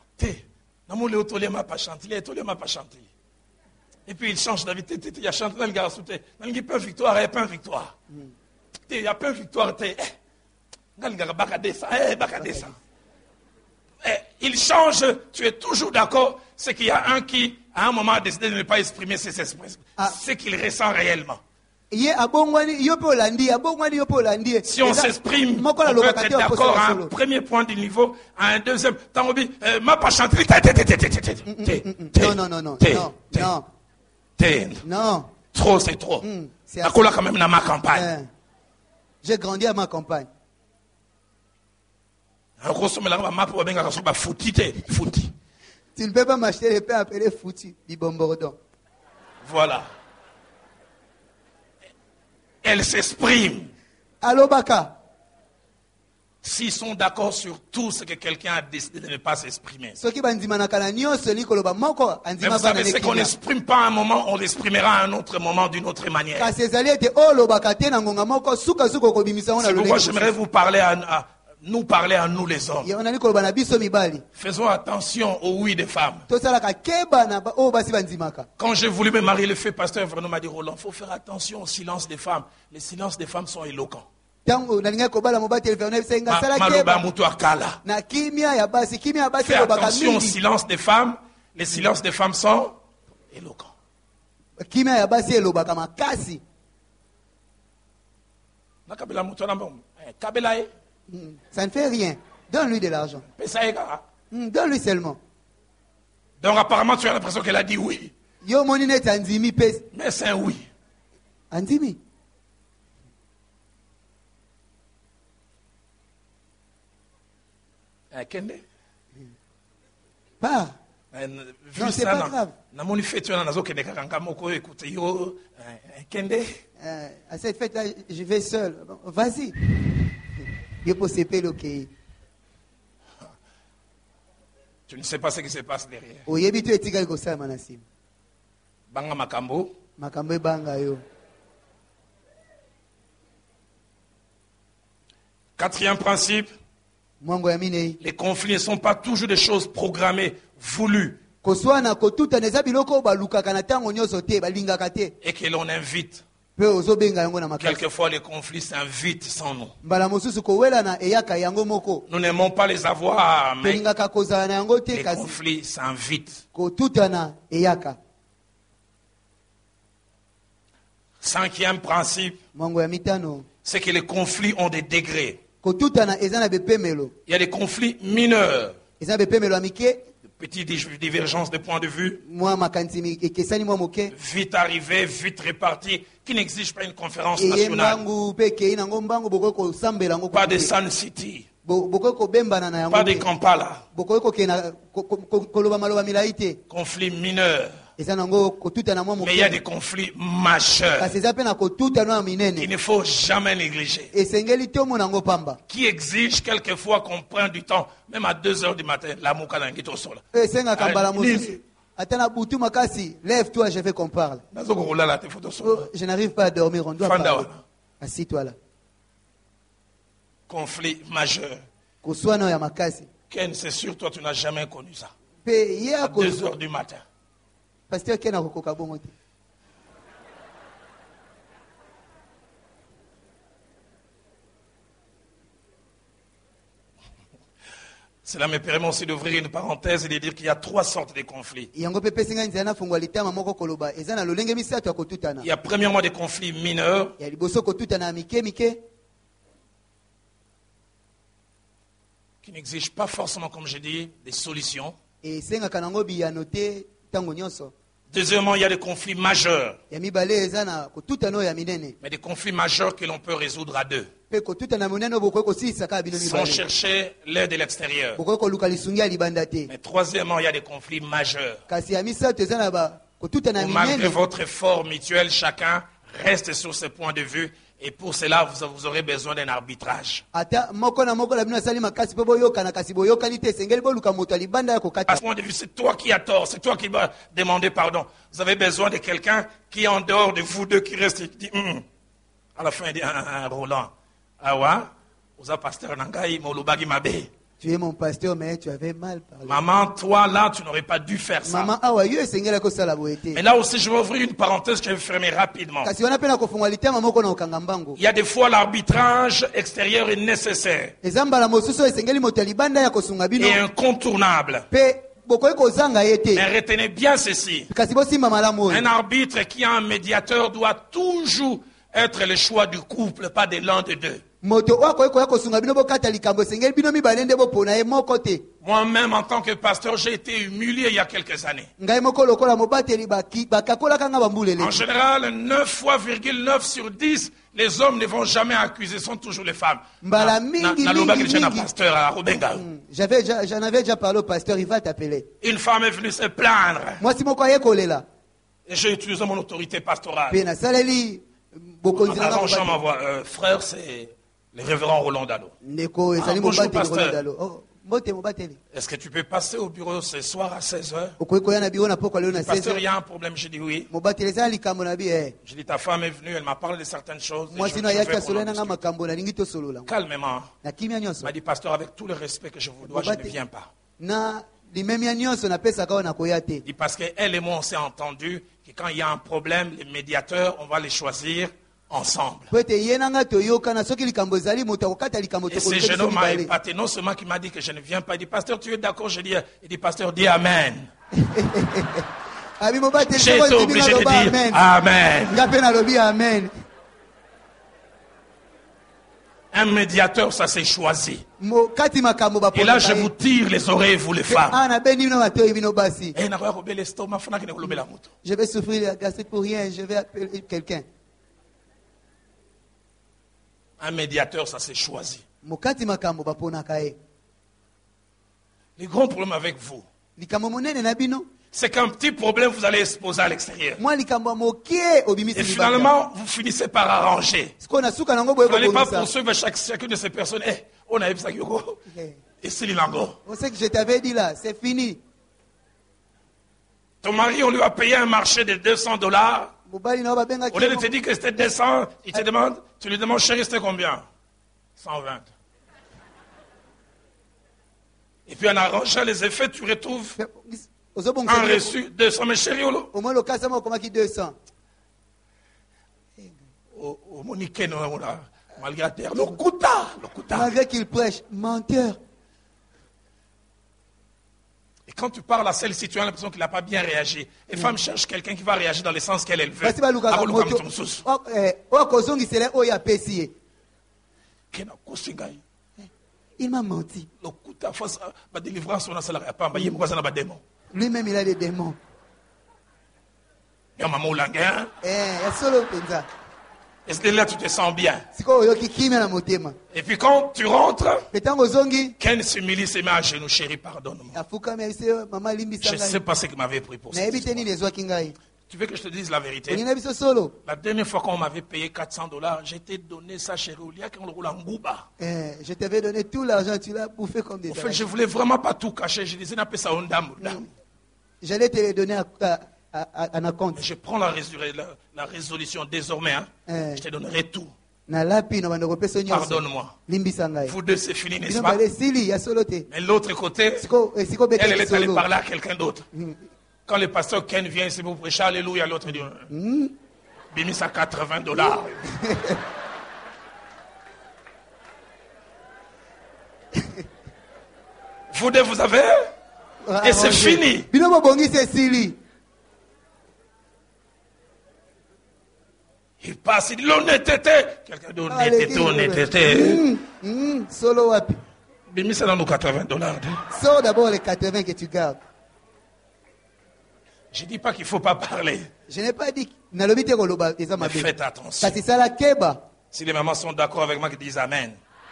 et puis il change d'avis. Il y a chanté dans le garçon. Il y a pas victoire, il n'y a pas victoire. Il n'y a pas victoire. Il change, tu es toujours d'accord. C'est qu'il y a un qui, à un moment, a décidé de ne pas exprimer ses expressions. Ce qu'il ressent réellement. ye abongwani yo pe olandi abongwani yo pe olandi. Si on s'exprime, on peut être d'accord à un premier point du niveau, à un deuxième. Tant ma pas chanté. Non. Trop, c'est trop. C'est quand même dans ma campagne. J'ai grandi à ma campagne. Tu ne peux pas m'acheter les pains appelés foutis, bibombordon. Voilà. Elle s'exprime. Allo Baka. S'ils sont d'accord sur tout ce que quelqu'un a décidé de ne pas s'exprimer. Mais vous savez, ce qu'on n'exprime pas à un moment, on l'exprimera à un autre moment d'une autre manière. C'est pourquoi j'aimerais vous parler nous parler à nous les hommes. Faisons attention aux oui des femmes. Quand j'ai voulu me marier, le fait pasteur Vernon m'a dit, Roland, il faut faire attention au silence des femmes. Les silences des femmes sont éloquents. Fais attention au silence des femmes. Les silences des femmes sont éloquents. Ça ne fait rien. Donne-lui de l'argent. Donne-lui seulement. Donc apparemment tu as l'impression qu'elle a dit oui. Mais c'est un oui. Andimi. Kende. Pas. Non, c'est pas grave. À cette fête-là, je vais seul. Bon, vas-y. Il faut s'épeler, ok. Tu ne sais pas ce qui se passe derrière. Oyebi tu etika ikosa manasim. Banga makambo. Makambo banga yo. Quatrième principe. Mwango ya minei. Les conflits ne sont pas toujours des choses programmées, voulues. Koswana kotuta neza biloko balukaka na tango nyoso te balingaka te. Et que l'on invite. Pe ozobenga yango na makasi. Quelquefois les conflits s'invitent sans nous. Mbala mosusu kowela na eyaka yango moko. Nous n'aimons pas les avoir, mais Pelingaka kozala na yango te les kasi. conflits s'invitent. Kotuta na eyaka. Cinquième principe, Mwango ya mitano. c'est que les conflits ont des degrés. Kotuta na eza na bepemelo. Il y a des conflits mineurs, Eza bepemelo amike. de petites divergences de point de vue, Mwa makanzi ekesani mwa moke. vite arrivées, vite réparties, qui n'exigent pas une conférence Eye nationale, mbangu pe kei nango mbangu bokoki kosambela yango. pas de Sun City, Bokoki kobembana na yango. pas de te. Kampala. Bokoki kokena koloba maloba milai te. Conflits mineurs, Eza nango kotuta na mwa mais il y a moke. des conflits majeurs Kasi eza pe na kotuta no ya qu'il minene. ne faut jamais négliger, Esengeli te omona yango pamba. qui exigent quelquefois qu'on prenne du temps, même à 2 heures du matin, la mouka na ngito sola. Esengaka mbala Nini? mosusu. Ata na butu makasi, lève-toi, je vais qu'on parle. Nazo kolala te photo sola. Oh, je n'arrive pas à dormir, on doit Fanda parler. wana. Assis-toi là. Conflit majeur. Koswana no ya makasi. Ken, c'est sûr, toi, tu n'as jamais connu ça. Pe ye À ako 2 heures du matin. pasteur Ken akokoka bongo te. Cela me permet aussi d'ouvrir une parenthèse et de dire qu'il y a 3 sortes de conflits. Yango pe pesinga nzela na fungwa litama moko koloba. Eza na lolenge misato ya kotutana. Il y a premièrement des conflits mineurs Ya liboso kotutana ya mike mike. qui n'exigent pas forcément, comme je dis, des solutions. Esengaka nango biyano te tango nyonso. Deuxièmement, il y a des conflits majeurs, Ya mibale eza na kotutana oyo ya minene. mais des conflits majeurs que l'on peut résoudre à 2, Pe kotutana monene oyo bokoki kosilisa kaka bino sans mibale. chercher l'aide de l'extérieur. Bokoki koluka lisungi ya libanda te. Mais troisièmement, il y a des conflits majeurs. Kasi ya misato eza na ba kotutana ya Où malgré minene. votre effort mutuel, chacun reste sur ses points de vue. Et pour cela, vous aurez besoin d'un arbitrage. Ata moko na moko la bino asali makasi pe boyokana kasi boyokani te esengeli boluka moto ya libanda ya À kokata. ce point de vue, c'est toi qui as tort, c'est toi qui dois demander pardon. Vous avez besoin de quelqu'un qui est en dehors de vous deux, qui reste et qui dit, à la fin, il dit, Roland, awa, vous avez pasteur Nangaï, Molubagi Mabe. Tu es mon pasteur mais tu avais mal parlé. Maman, toi là, tu n'aurais pas dû faire ça. Maman awa yo esengeli kosala boye te. Mais là aussi, je vais ouvrir une parenthèse que je vais fermer rapidement. Kasi wana pe na kofungwa litama moko na okanga mbango. Il y a des fois, l'arbitrage extérieur est nécessaire Eza mbala mosusu oyo esengeli moto ya libanda ya kosunga bino. et incontournable. Pe bokoki kozanga ye te. Mais retenez bien ceci. Kasi bosimba malamu oyo. Un arbitre qui a un médiateur doit toujours être le choix du couple, pas de l'un des deux. Moto oyo akoki koya kosunga bino bokata likambo esengeli bino mibale nde bopona ye moko te. Moi-même, en tant que pasteur, j'ai été humilié il y a quelques années. Ngai moko lokola mobateli bakakolaka nga bambulele. En général, 9 sur 10, les hommes ne vont jamais accuser, sont toujours les femmes. Mbala mingi, mingi. Pasteur à Robenga. J'en avais déjà parlé au pasteur, il va t'appeler. Une femme est venue se plaindre. Moi si moko aye kolela. Et j'ai utilisé mon autorité pastorale. Pe nasaleli bokonzi na nga Avant, Jean mobali. m'envoie, frère, c'est le révérend Roland Dalo. Ndeko ezali bonjour, mobateli pasteur. kola dalo. Oh, mbote mobateli. Est-ce que tu peux passer au bureau ce soir à 16h? Okoki koya na biro na poko lelo na Pasteur, il 16. y a un problème. J'ai dit oui. Mobateli ezala likambo na bi eh. J'ai dit, ta femme est venue, elle m'a parlé de certaines choses. et Moi je sino vais ayaki qu'on en asolola na nga discute. makambo nalingi tosolola. Calmement. Na kimia Il nyonso. m'a dit, pasteur, avec tout le respect que je vous dois, je ne viens pas. Na limemia nyonso napesaka oyo nakoya te. Il dit, parce qu'elle et moi, on s'est entendu que quand il y a un problème, les médiateurs, on va les choisir ensemble. Po ete ye na nga toyokana soki likambo ezali moto akokata likambo Et ce jeune tokoluka homme m'a mibale. épaté. Non seulement qu'il m'a dit que je ne viens pas, il dit, pasteur, tu es d'accord? Je dis, il dit, pasteur, dis Amen. Abi mobateli J'ai été obligé de dire amen. Amen. Nga pe nalobi amen. Un médiateur, ça s'est choisi. Kati makambo Et là, je baponaka vous ye. tire les oreilles, vous les femmes. Ah na beni bino batoyi bino basi. Eh, n'a pas robé l'estomac, faut n'a robé la moto. Je vais souffrir de la gastrite pour rien, je vais appeler quelqu'un. Un médiateur, ça s'est choisi. Mokati makambo baponaka ye. Le grand problème avec vous, likambo monene na bino c'est qu'un petit problème vous allez exposer à l'extérieur. mwa likambo mokie obimisi Et finalement, vous finissez par arranger. siko na suka nango Vous boye n'allez pas kobongisa poursuivre chacune de ces personnes. On a vu ça, Yoko. Et c'est l'ango. on sait que je t'avais dit là c'est fini Ton mari, on lui a payé un marché de $200. mobali na babenga Au lieu de te dire que c'était 200, il te demande, tu lui demandes, chérie, c'était combien? 120. Et puis en arrangeant les effets, tu retrouves un reçu 200. Mais chérie, au moins le cas ça m'a komaki 200 au Monique, malgré terre, le kuta. malgré qu'il prêche menteur. Et quand tu parles à celle-ci, tu as l'impression qu'il n'a pas bien réagi. Les femmes cherchent quelqu'un qui va réagir dans le sens qu'elle veut. basi balukaka moto oyo kozongisela oyo apesi ye il m'a menti le kuta face à délivrance on a salarié pas ba yimba sana ba démon. lui-même il a des démons Ya maman ulanga. ya solo penza Est-ce que là tu te sens bien? siko oyoki kimia na motema Et puis quand tu rentres, petango ozongi Ken s'humilie, se met à genoux, chérie, pardonne-moi. afukami ayise mama alimbisa Je ne sais ngai pas ce qui m'avait pris pour ça. nayebi te nini ezwaki ngai Tu veux que je te dise la vérité? olingi na biso solo La dernière fois qu'on m'avait payé $400, j'ai été donné ça chérie Oulia quand on le roule en gouba. je t'avais donné tout l'argent tu l'as bouffé comme des En fait, araignées. je voulais vraiment pas tout cacher. Je disais, n'a pas ça on dame. J'allais te les donner à un compte Je prends la résolution désormais. Je te donnerai tout. na lapi na bandeko peso nyonso Pardonne-moi. limbisa ngai Vous deux, c'est fini, n'est-ce bino pas? bale sili ya solo te Mais l'autre côté, siko elle est allée solo parler à quelqu'un d'autre. Quand le pasteur Ken vient ici pour prêcher, alléluia, l'autre dit, bimis à $80. Vous deux, vous avez? Et c'est fini. bino bobongisi esili Il passe, il dit l'honnêteté. Quelqu'un dit honnêteté. Solo wapi. Bimis c'est dans nos $80. Sors d'abord les 80 que tu gardes. Je ne dis pas qu'il ne faut pas parler. Je n'ai pas dit nalobi te koloba eza Mais mabe. faites attention. Kasi sala keba. Si les mamans sont d'accord avec moi, qu'ils disent Amen.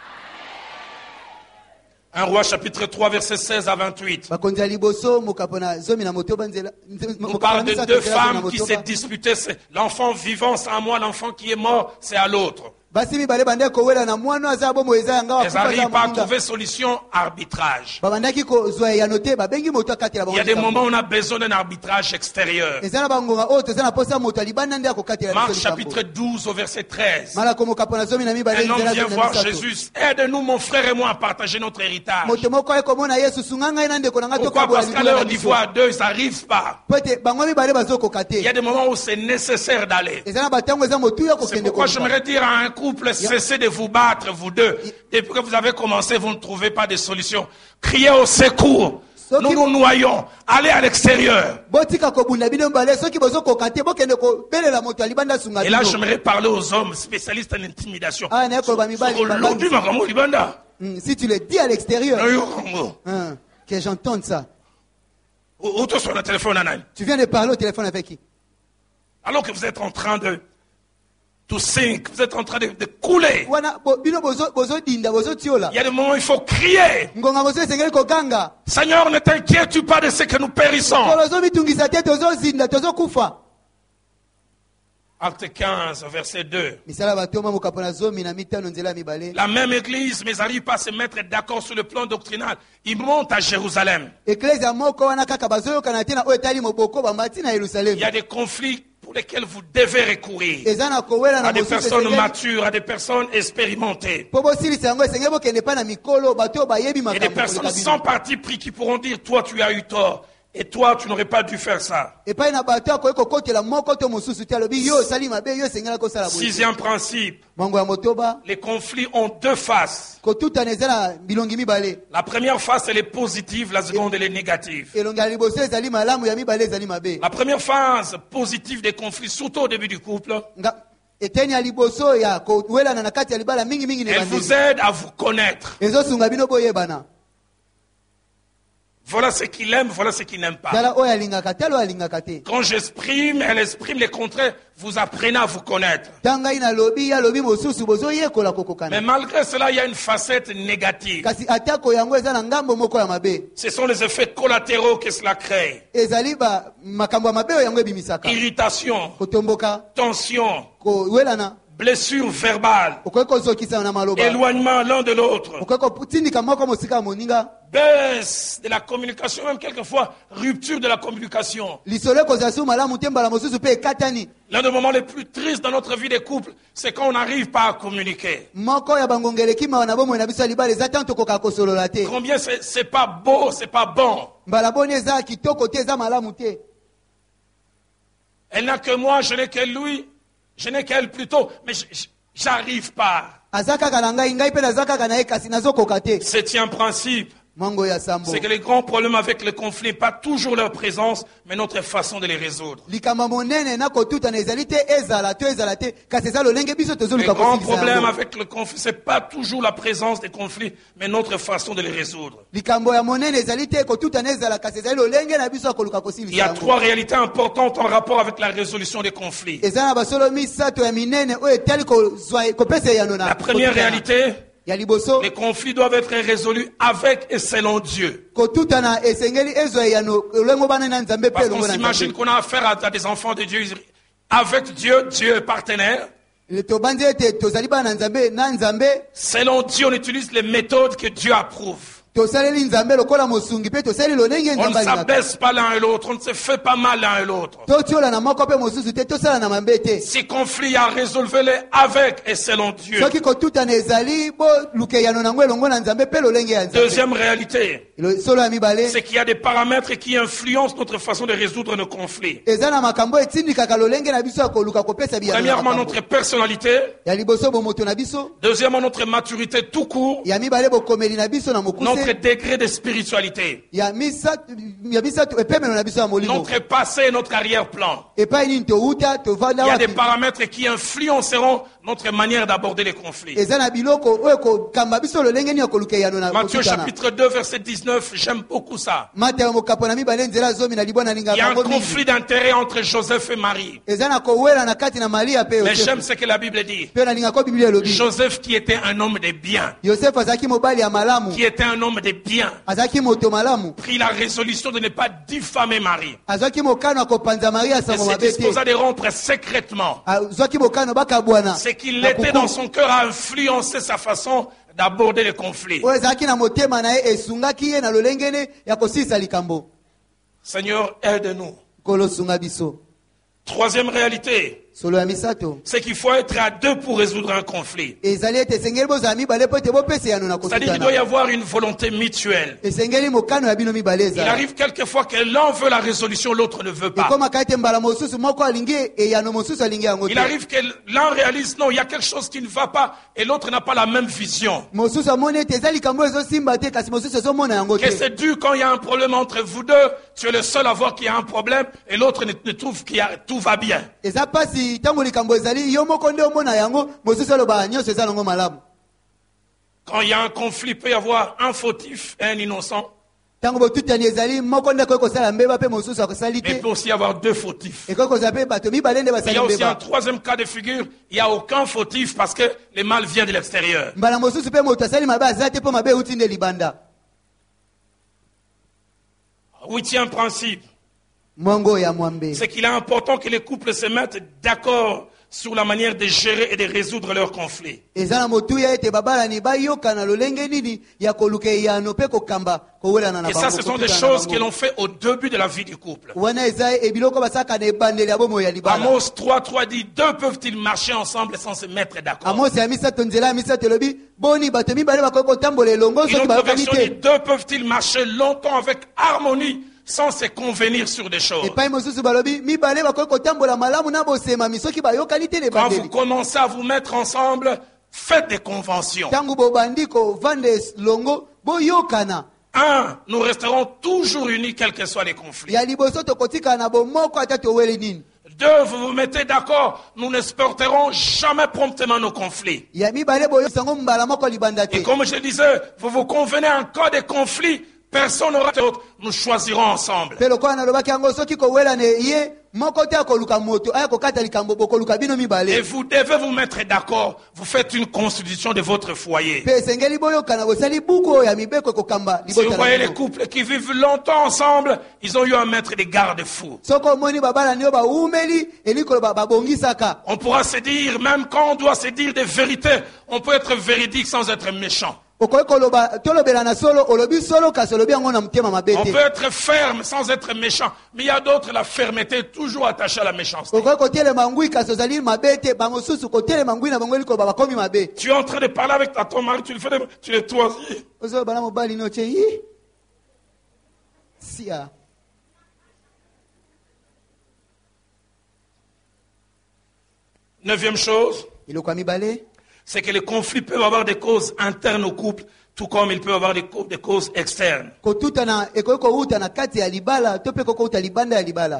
1 Roi chapitre 3 verset 16 à 28. Bakonzi ya liboso mokapona zomi na moto banzela. On parle de deux femmes qui se disputaient. L'enfant vivant, c'est à moi. L'enfant qui est mort, c'est à l'autre. Basi mibale bande kowela na mwana aza bomo eza yanga Elles n'arrivent pas à trouver solution, arbitrage. babandaki kozwa ya note babengi moto akatela bango. Il y a des moments où on a besoin d'un arbitrage extérieur. Eza na bangonga oyo toza na posa moto alibanda nde akokatela Marc chapitre 12 au verset 13. malako mokapona zomi na mibale Un homme nzela vient zomi na voir misato. Jésus. Aide-nous, mon frère et moi, à partager notre héritage. moto moko ayekomona yesu sunga ngai na ndeko na ngai Pourquoi? tokabola Parce qu'à likolo na leur biso. niveau à deux, ils n'arrivent pas. po ete bango mibale bazokoka Il y te a des moments où c'est nécessaire d'aller. eza na batango eza motu ya C'est kokende pourquoi koluka. j'aimerais dire à un couple, cessez de vous battre, vous deux. Depuis que vous avez commencé, vous ne trouvez pas de solution. Criez au secours. Nous nous noyons. Allez à l'extérieur. botika kobunda bino mibale soki bozokoka te bokende kobelela moto alibanda sunga Et là, bino. j'aimerais parler aux hommes spécialistes en intimidation. Ah, naye koloba mibali Aujourd'hui, makambo libanda. si tu le dis à l'extérieur Nayo kongo. que j'entende ça Où tu sur le téléphone, Anaï? tu viens de parler au téléphone avec qui Alors que vous êtes en train de sink, vous êtes en train de couler. wana bino bozodinda bozotiola Il y a des moments où il faut crier. ngonga mosusu esengeli koganga Seigneur, ne t'inquiète pas de ce que nous périssons. kolo ozomitungisa te tozozinda tozokufa. Acte 15, verset 2. misala batoma mokapona zomi na mitano nzela ya mibale La même église, mais n'arrive pas à se mettre d'accord sur le plan doctrinal. Ils montent à Jérusalem. eklezia moko wana kaka bazoyokana te na oyo etali moboko bamati na Il yerusalemu y a des conflits pour lesquels vous devez recourir. eza na kowela na À des mosusu personnes esengeli matures, à des personnes expérimentées. mpo bosilisa yango esengeli bokende pa na mikolo bato oyo bayebi Et des makambo personnes koleka sans bino. parti pris qui pourront dire, toi tu as eu tort. Et toi tu n'aurais pas dû faire ça. epai na bato akoki kokotela moko to mosusu te alobi yo osali mabe yo esengeli kosala boye. Sixième principe, mango ya motoba les conflits ont deux faces. kotutana eza na bilongi mibale La première face, elle est positive, la seconde, elle est négative. elongi ya liboso ezali malamu ya mibale ezali mabe La première phase positive des conflits, surtout au début du couple, eteni ya liboso ya kowelana na kati ya libala mingimingi na elle vous aide à vous connaître. ezosunga bino boyebana. Voilà ce qu'il aime, voilà ce qu'il n'aime pas. tala oyo alingaka tala oyo alingaka te. Quand j'exprime, elle exprime les contraires, vous apprenez à vous connaître. Tangai nalobi ya lobi mosusu bozoyekola kokokana. Mais malgré cela, il y a une facette négative. Kasi atako yango eza na ngambo moko ya mabe. Ce sont les effets collatéraux que cela crée. Ezali ba makambo ya mabe oyo yango ebimisaka. Irritation, Kotomboka, tension, kowelana, blessure verbale, okoki kozokisa na maloba. éloignement l'un de l'autre, Okoki kotindika moko mosika ya moninga. baisse de la communication, même quelquefois rupture de la communication. Lisolo ekozala su malamu te mbala mosusu mpe ekatani. L'un des moments les plus tristes dans notre vie de couple, c'est quand on n'arrive pas à communiquer. Moko ya bangongeleki mawa na bomoi na biso ya libala eza tanto tokoka kosolola te. Combien c'est pas beau, c'est pas bon. Mbala boni eza kitoko te eza malamu te. Elle n'a que moi, je n'ai que lui, je n'ai qu'elle plutôt, mais j'arrive pas. Aza kaka na ngai ngai mpe naza kaka na ye kasi nazokoka te. Septième principe, Mwango ya sambo. c'est que les grands problèmes avec le conflit, pas toujours leur présence, mais notre façon de les résoudre. Likamba monene na kotuta na ezali te ezala te kasi eza lolenge biso Les tozoluka grands kosilisa problèmes yango. avec le conflit, c'est pas toujours la présence des conflits, mais notre façon de les résoudre. Likambo ya monene ezali te kotuta na ezala kasi ezali lolenge na biso ya koluka Il y kosilisa a yango. trois réalités importantes en rapport avec la résolution des conflits. Eza na basolo misato ya minene oyo etali kozwa kopesa eyano na La première kotutana. réalité, Ya liboso les conflits doivent être résolus avec et selon Dieu. kotutana esengeli ezwa eyano lolenge bana na nzambe pe Parce qu'on longo na s'imagine nzambe. qu'on a affaire à des enfants de Dieu. Avec Dieu, Dieu est partenaire. Tobandi ete tozali bana na nzambe na nzambe Selon Dieu, on utilise les méthodes que Dieu approuve. tosaleli nzambe lokola mosungi pe tosaleli lolenge On ne nzambe alingaka. s'abaisse pas l'un et l'autre, on ne se fait pas mal l'un et l'autre. totiola na moko pe mosusu te tosala na mambe te. Ces conflits, à résolver-les avec et selon Dieu. soki kotutana ezali boluke eyano nango elongo na nzambe pe lolenge ya nzambe. Deuxième réalité, solo ya mibale c'est qu'il y a des paramètres qui influencent notre façon de résoudre nos conflits. eza na makambo etindikaka lolenge na biso ya koluka kopesa biyano na Premièrement, makambo. notre personnalité. Ya liboso bomoto na biso, Deuxièmement, notre maturité tout court. ya mibale bokomeli na biso na Notre mokuse, degré de spiritualité. ya misato epemelo na biso ya molimo. Notre passé et notre arrière-plan. Epai nini touta tovanda Il y a des wapi. paramètres qui influenceront notre manière d'aborder les conflits. Eza na biloko oyo kokamba biso lolenge nini ya koluka eyano na Matthieu kotutana. chapitre 2 verset 19, j'aime beaucoup ça. Mateyo mokapo na mibale nzela zomi na libwa na Il y a lingaka un yango mingi. conflit d'intérêt entre Joseph et Marie. Eza na kowela na kati na Maria pe Mais j'aime Yosefu. ce que la Bible dit. Pe na lingaka Biblia elobi. Joseph qui était un homme de bien, Yosefu azalaki mobali ya malamu, qui était un homme de bien, azalaki moto malamu, prit la résolution de ne pas diffamer Marie. azwaki mokano ya kopanza Maria Et sango se mabe te. disposa de rompre secrètement. Azwaki mokano bakabwana. Ce qu'il na était kuku. dans son cœur a influencé sa façon d'aborder les conflits. oyo ezalaki na motema na ye esungaki ye na lolengene ya kosilisa likambo. Seigneur, aide-nous. Nkolo sunga biso. Troisième réalité, Solo ya misato. c'est qu'il faut être à deux pour résoudre un conflit. Ezali ete esengeli bozala mibale po ete bopesa eyano na C'est-à-dire qu'il doit y kotutana. avoir une volonté mutuelle. Esengeli mokano ya bino mibale Il ezala. arrive quelquefois que l'un veut la résolution, l'autre ne veut pas. Ekomaka ete mbala mosusu moko alingi eyano mosusu alingi yango Il te. arrive que l'un réalise, non, il y a quelque chose qui ne va pas, et l'autre n'a pas la même vision. Mosusu amoni ete eza likambo ezosimba te kasi mosusu ezomona yango Que te. c'est dû quand il y a un problème entre vous deux, tu es le seul à voir qu'il y a un problème, et l'autre ne trouve qu'il y a, tout va bien. Eza pasi ntango likambo ezali yo moko nde omona yango mosusu aloba nyonso eza nango malamu. Quand il y a un conflit, il peut y avoir un fautif et un innocent, Ntango botutani ezali moko nde akoki kosala mbeba pe mosusu akosali mais il te. peut aussi y avoir deux fautifs. Ekoki kozala pe bato mibale nde Il y basali a aussi un mbeba. troisième cas de figure, il n'y a aucun fautif parce que le mal vient de l'extérieur. Mbala mosusu pe moto asali mabe aza te mpo mabe euti nde libanda. Huitième principe, Mwango ya mwambe. c'est qu'il est important que les couples se mettent d'accord sur la manière de gérer et de résoudre leurs conflits. Eza na motuya ete babalani bayokana lolenge nini ya koluka eyano pe kokamba kowelana na Et ça, bango, ce sont des kotutana na choses que bango. l'on fait au début de la vie du couple. Wana eza ebiloko basaka na ebandeli ya bomoi ya libala. Amos 3:3 dit, deux peuvent-ils marcher ensemble sans se mettre d'accord? Amos ya misato nzela ya misato elobi boni bato mibale bakoki kotambola elongo Une soki autre bayokani version dit, te. deux peuvent-ils marcher longtemps avec harmonie sans se convenir sur des choses? Epai mosusu balobi mibale bakoki kotambola malamu na bosemami soki bayokani te na Quand vous ebandeli. commencez à vous mettre ensemble, faites des conventions. Ntango bobandi kovanda elongo boyokana. Un, nous resterons toujours unis quels que soient les conflits. Ya liboso tokotikala na bomoko ata toweli nini. Deux, vous vous mettez d'accord, nous n'exporterons jamais promptement nos conflits. Ya mibale boyosango mbala moko libanda Et te. comme je disais, vous vous convenez en cas de conflit, personne n'aura d'autre. Nous choisirons ensemble. Pe lokola nalobaki yango soki kowelana ye moko te akoluka moto aya kokata likambo bokoluka bino Et mibale. vous devez vous mettre d'accord. Vous faites une constitution de votre foyer. Pe esengeli boyokana bosali buku oyo ya mibeko ekokamba Si vous libota voyez na les bino. couples qui vivent longtemps ensemble, ils ont eu à mettre des garde-fous. Soko omoni babalani oyo baumeli elikolo babongisaka. On pourra se dire, même quand on doit se dire des vérités, on peut être véridique sans être méchant. Okoki koloba tolobelana solo olobi solo kasi olobi yango na motema mabe On te. peut être ferme sans être méchant. Mais il y a d'autres, la fermeté est toujours attachée à la méchanceté. Okoki kotelema ngui kasi ozali mabe te bamosusu kotelema ngui na bango elikolo bakomi mabe. Tu es en train de parler avec ton mari, tu le toisis. Ozoloba na mobali no tie yi. Sia. Neuvième chose, Iloko ya mibale. c'est que les conflits peuvent avoir des causes internes au couple, tout comme ils peuvent avoir des causes externes. Kotutana ekoki kouta na kati ya libala to pe kokouta libanda ya libala.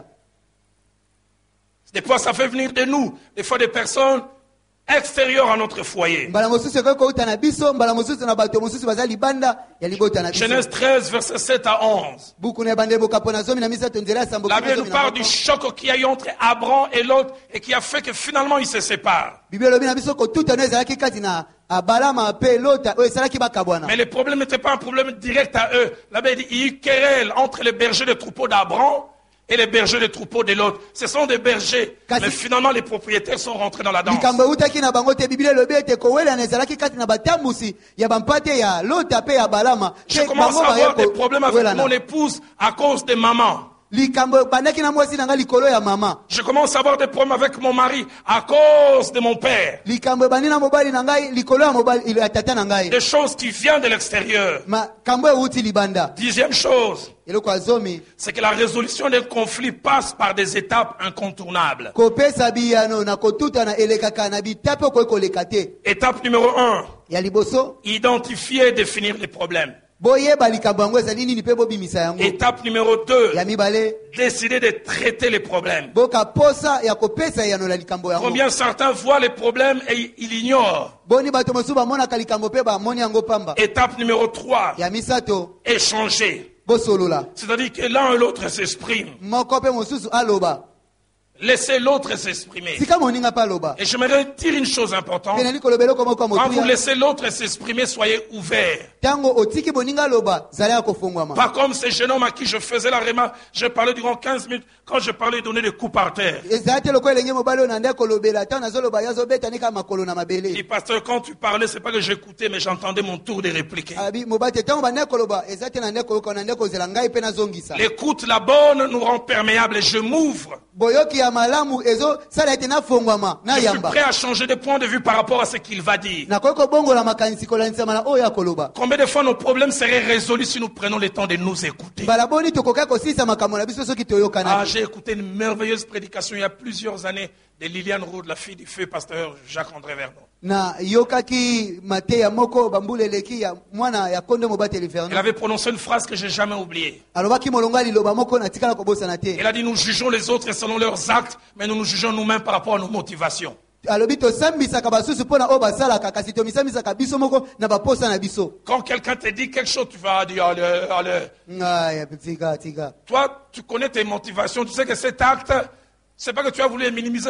Des fois, ça fait venir de nous, des fois des personnes extérieures à notre foyer. Mbala mosusu ekoki kouta na biso mbala mosusu na bato mosusu baza libanda ya libota na biso. Genèse 13, versets 7 à 11. Buku na bande bokapo na zomi na misato nzela ya sambo. La Bible nous parle du choc qu'il y a eu entre Abraham et l'autre et qui a fait que finalement ils se séparent. Biblia lobi na biso kotutana ezalaki kati na abalama pe lota oyo esalaki bakabwana. Mais le problème n'était pas un problème direct à eux. La Bible dit, il y a eu querelle entre les bergers des troupeaux d'Abraham et les bergers des troupeaux de l'autre. Ce sont des bergers. Mais finalement, les propriétaires sont rentrés dans la danse. Likambo eutaki na bango te Biblia lobi ete kowelana ezalaki kati na batambusi ya bampate ya lota pe ya balama. Je commence à avoir des problèmes avec mon épouse à cause de maman. Likambo bandaki na mwasi na nga likolo ya mama. Je commence à avoir des problèmes avec mon mari à cause de mon père. Likambo bandi na mobali na ngai likolo ya mobali ya tata na ngai. Des choses qui viennent de l'extérieur. Ma kambo euti libanda. Dixième chose, Eloko azomi. c'est que la résolution des conflits passe par des étapes incontournables. Kopesa biyano na kotutana elekaka na bitape okoki koleka te. Étape numéro 1, Ya liboso identifier et définir les problèmes. boyeba likambo yango ezali nini pe bobimisa yango. Étape numéro 2, Ya mibale décider de traiter les problèmes. boka posa ya kopesa yano la likambo yango. Combien certains voient les problèmes et ils ignorent. Boni bato mosusu bamonaka likambo pe bamoni yango pamba. Étape numéro 3, Ya misato échanger. bosolola. C'est-à-dire que l'un et l'autre s'expriment. Moko pe mosusu aloba. Laissez l'autre s'exprimer. Sika moninga pa aloba. Et j'aimerais dire une chose importante. Pe nali kolobela komoko Quand vous motuya. laissez l'autre s'exprimer, soyez ouverts. Tango otiki boninga aloba zala ya kofungwama. Pas comme ce jeune homme à qui je faisais la remarque. J'ai parlé durant 15 minutes. Quand je parlais, donner des coups par terre. Ezala te loko elenge mobali oyo na nde kolobela tango nazoloba yazobeta nika makolo na Il mabele. dit, pasteur, quand tu parlais, c'est pas que j'écoutais, mais j'entendais mon tour de répliquer. Abi mobali tango bande koloba ezala te na nde koloko na nde kozela ngai pe nazongisa. L'écoute, la bonne, nous rend perméables et je m'ouvre. Boyoki ya malamu ezo sala ete nafungwama na Je suis yamba. prêt à changer de point de vue par rapport à ce qu'il va dire. Nakoki kobongola makanisi kolanisama na oyo akoloba. Combien de fois nos problèmes seraient résolus si nous prenons le temps de nous écouter? Bala boni tokoka kosisa makambo na biso soki toyokana. Ah, j'ai écouté une merveilleuse prédication il y a plusieurs années de Liliane Roud, la fille du feu pasteur Jacques-André Vernon. Na yokaki mateya moko bambule leki ya mwana ya konde mobateli Elle Vernon. avait prononcé une phrase que j'ai jamais oubliée. Alobaki molonga liloba moko na tikala kobosana te. Elle a dit, nous jugeons les autres selon leurs actes, mais nous nous jugeons nous-mêmes par rapport à nos motivations. Alobi tosambisaka basusu mpona oyo basalaka kasi tomisambisaka biso moko na baposa na biso. Quand quelqu'un te dit quelque chose, tu vas dire, allez, allez. Aya tika. Toi, tu connais tes motivations, tu sais que cet acte, c'est pas que tu as voulu minimiser.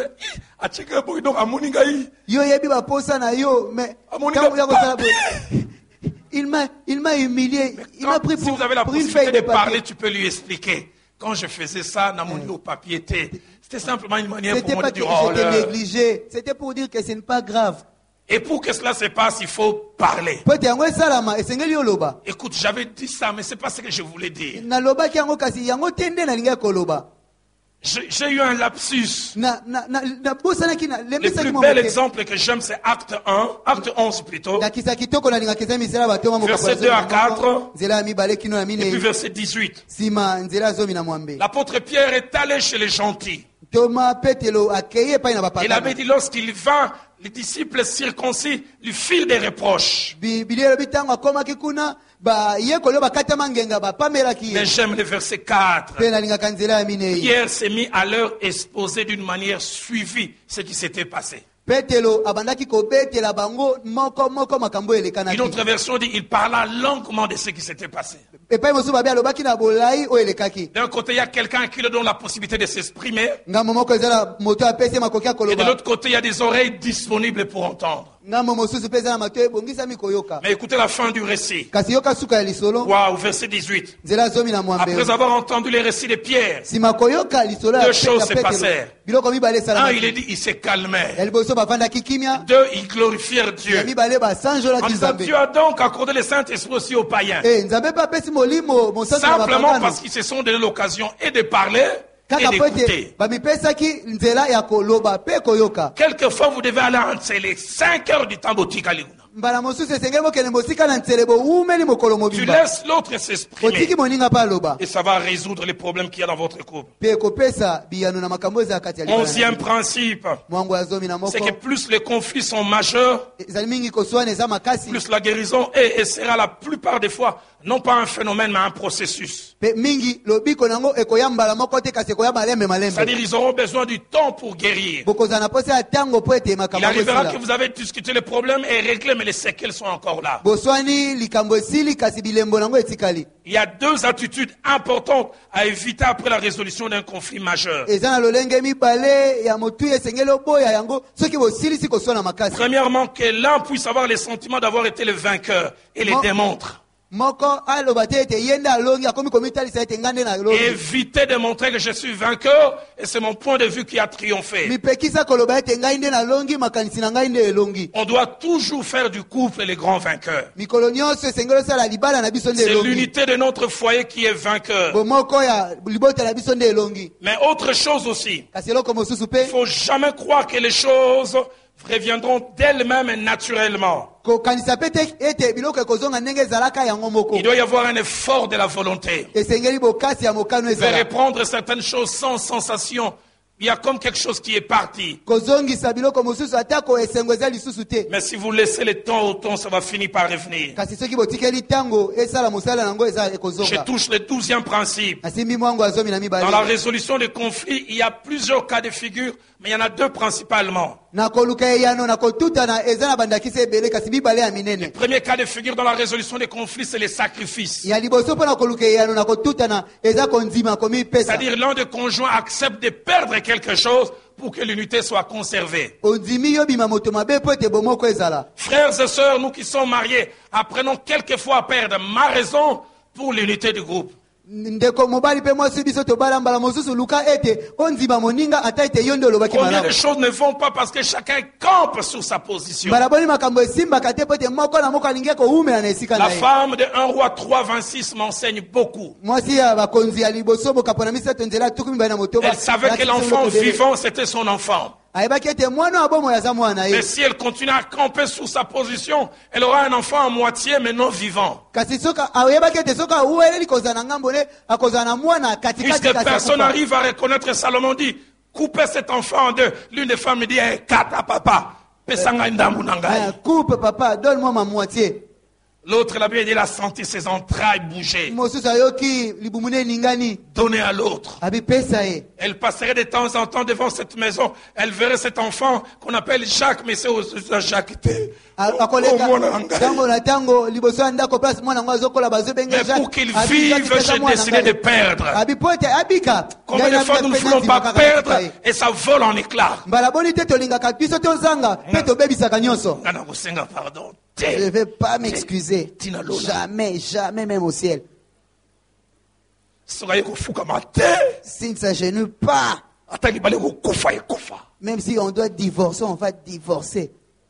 Yo yebi baposa na yo mais tango ya kosala boye. Il m'a humilié, il m'a pris Si pour vous avez la pour une possibilité feuille de de parler, papier. tu peux lui expliquer. Quand je faisais ça, Namoni au papier, c'était simplement une manière pour C'était moi pas de que dire, oh j'étais là. négligé, c'était pour dire que ce n'est pas grave. Et pour que cela se passe, il faut parler. Po ete yango esalama esengeli oloba. Écoute, j'avais dit ça, mais c'est pas ce que je voulais dire. Nalobaki yango kasi yango te nde nalingai koloba. J'ai eu un lapsus. Na bosanaki na Le lembisaki plus bel exemple que j'aime, c'est acte 1, acte 11 plutôt, ndakisa kitoko nalingaka eza misala bato moko Verset 2 à 4. nzela ya mibale kino ya et puis minei verset 18. nsima nzela ya zomi na mwambe. L'apôtre Pierre est allé chez les gentils. Toma petelo akei epai na Il avait bapakana. dit, lorsqu'il vint, les disciples circoncis lui firent des reproches. Biblia elobi ntango akomaki kuna bayekoli oyo bakatama ngenga bapamelaki Mais ye. j'aime le verset 4. Mpe nalingaka nzela ya minei. Pierre s'est mis à leur exposer d'une manière suivie ce qui s'était passé. Petelo abandaki kobetela bango moko makambo Une elekanaki. autre version dit, il parla longuement de ce qui s'était passé. epai mosusu babe alobaki na bolai oyo elekaki D'un côté, il y a quelqu'un qui leur donne la possibilité de s'exprimer. ngambo moko eza na moto apesi makoki ya Et de koloba l'autre côté, il y a des oreilles disponibles pour entendre. ngambo mosusu mpe eza na mato ebongisami koyoka Mais écoutez la fin du récit. kasi yoka suka ya lisolo Waouh, verset 18. nzela zomi na Après mwambe avoir entendu les récits de Pierre, nsima koyoka lisolo ya Deux choses ya se Petelo, passèrent. biloko mibale un, il esalamaki est dit, il s'est calmé. ya liboso bavandaki kimia Deux, ils glorifièrent ya Dieu. mibale En basanjolaki disant, nzambe Dieu a donc accordé le Saint-Esprit aussi aux païens. nzambe mpe apesi molimo mosantu na Simplement bapagano parce qu'ils se sont donné l'occasion et de parler et kaka po ete d'écouter. bamipesaki nzela ya koloba mpe koyoka Quelquefois, vous devez aller en les 5 heures du temps boutique à Luna. mbala mosusu esengeli bokende mosika na nzele bowumeli mokolo Tu mobimba laisses l'autre s'exprimer. otiki moninga mpe aloba Et ça va résoudre les problèmes qu'il y a dans votre couple. mpe ekopesa biyano na makambo ezala kati ya libala na 11e bino. principe, mwango ya zomi na moko c'est que plus les conflits sont majeurs, ezali mingi koswana eza makasi plus la guérison est et sera la plupart des fois, non pas un phénomène, mais un processus. mpe mingi lobiko nango ekoya mbala moko te kasi ekoya malembe malembe C'est-à-dire ils auront besoin du temps pour guérir. bokozala na posa ya ntango mpo ete Il makambo yango arrivera que esila vous avez discuté les problèmes et réglé, mais les séquelles sont encore là. boswani likambo esili kasi bilembo nango etikali Il y a deux attitudes importantes à éviter après la résolution d'un conflit majeur. eza na lolenge mibale ya motuya esengeli oboya yango soki bosilisi koswana makasi Premièrement, que l'un puisse avoir le sentiment d'avoir été le vainqueur et les démontre. moko aloba te ete ye nde alongi akomi komitalisa ete nga nde Et nalongi éviter de montrer que je suis vainqueur et c'est mon point de vue qui a triomphé. mipekisa koloba ete ngai nde nalongi makanisi na ngai nde elongi On doit toujours faire du couple les grands vainqueurs. mikolo nyonso esengeli osala libala na biso nde C'est elongi l'unité de notre foyer qui est vainqueur. bomoko ya libota na biso nde elongi Mais autre chose aussi, kasi eloko mosusu il mpe ne faut jamais croire que les choses reviendront d'elles-mêmes naturellement. kokanisa mpe te ete biloko ekozonga ndenge ezalaka yango moko Il doit y avoir un effort de la volonté. esengeli bokasi ya mokano Je vais ezala reprendre certaines choses sans sensation. Il y a comme quelque chose qui est parti. kozongisa biloko mosusu atako esengo eza lisusu te Mais si vous laissez le temps au temps, ça va finir par revenir. kasi soki botikeli ntango esala mosala nango eza Je ekozonga touche le 12e principe. asimbi mwango ya zomi na Dans la mibale résolution des conflits, il y a plusieurs cas de figure, mais il y en a deux principalement. na koluka eyano na kotutana eza na bandakisa ebele kasi mibale ya minene Premier cas de figure dans la résolution des conflits, c'est les sacrifices. ya liboso mpo na koluka eyano na kotutana eza kondima komipesa C'est-à-dire l'un des conjoints accepte de perdre quelque chose pour que l'unité soit conservée. ondimi yobima moto mabe mpo ete bomoko ezala Frères et sœurs, nous qui sommes mariés, apprenons quelquefois à perdre ma raison pour l'unité du groupe. ndeko mobali mpe mwasi biso tobala mbala mosusu luka ete ondima moninga ata ete yo nde olobaki Combien de malamu choses ne vont pas parce que chacun campe sur sa position. mbala boni makambo esimbaka te mpo ete moko na moko alingi kowumela na esika La na ye femme de 1 roi 3:26 m'enseigne beaucoup. mwasi ya bakonzi ya liboso bokapo na misato nzela tuku mibale na motoba Elle savait que l'enfant vivant, c'était son enfant. ayebaki ete mwana wa bomoi aza mwana na Mais ye si elle continue à camper sur sa position, elle aura un enfant à moitié, mais non vivant. kasi soka ayebaki ete soki aweleli kozala na ngambo ne akozala na mwana katikati Puisque kasi personne akufa. n'arrive à reconnaître, Salomon dit, coupez cet enfant en deux. L'une des femmes me dit, hey, kata papa, pesanga ndambu na ngai. Aya, coupe papa donne moi ma moitié L'autre, la Bible dit, il a senti ses entrailles bouger. mosusu ayoki libumu ne eningani Donner à l'autre. abipesa ye Elle passerait de temps en temps devant cette maison. Elle verrait cet enfant qu'on appelle Jacques, mais c'est aussi Jacques. akoleka ntango na ntango liboso ya ndako place mwana yango azokola bazobenge Mais pour qu'il vive, j'ai décidé de perdre. abi po ete abika Combien de fois nous ne voulons pas perdre et ça vole en éclats. mbala boni te tolingaka biso tozanga mpe tobebisaka nyonso Ngana kosenga pardon. je ne vais pas m'excuser Tina Lola. jamais jamais même au ciel Sokaye kofukama te. s'il ne s'agenouille pas Ata libale kokufa ekufa. même si on doit divorcer on va divorcer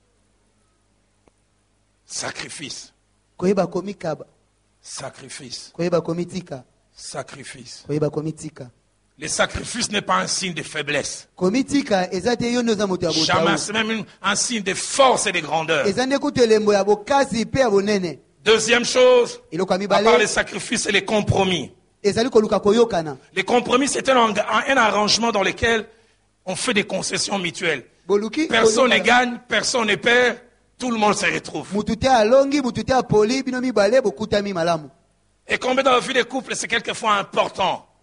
Sacrifice. koyeba komikaba Sacrifice. koyeba komitika Sacrifice. koyeba komitika Le sacrifice n'est pas un signe de faiblesse. komitika eza te yo nde oza moto ya Jamais. botau C'est même un signe de force et de grandeur. eza nde kutu elembo ya bokasi mpe ya bonene Deuxième chose, eloko ya à part les mibale sacrifices et les compromis. ezali koluka koyokana Les compromis, c'est un arrangement dans lequel on fait des concessions mutuelles. boluki Personne ne koyokana. gagne, personne ne perd, tout le monde se retrouve. mutu te alongi mutu te apoli bino mibale bokutami malamu Et combien dans la vie des couples, c'est quelquefois important.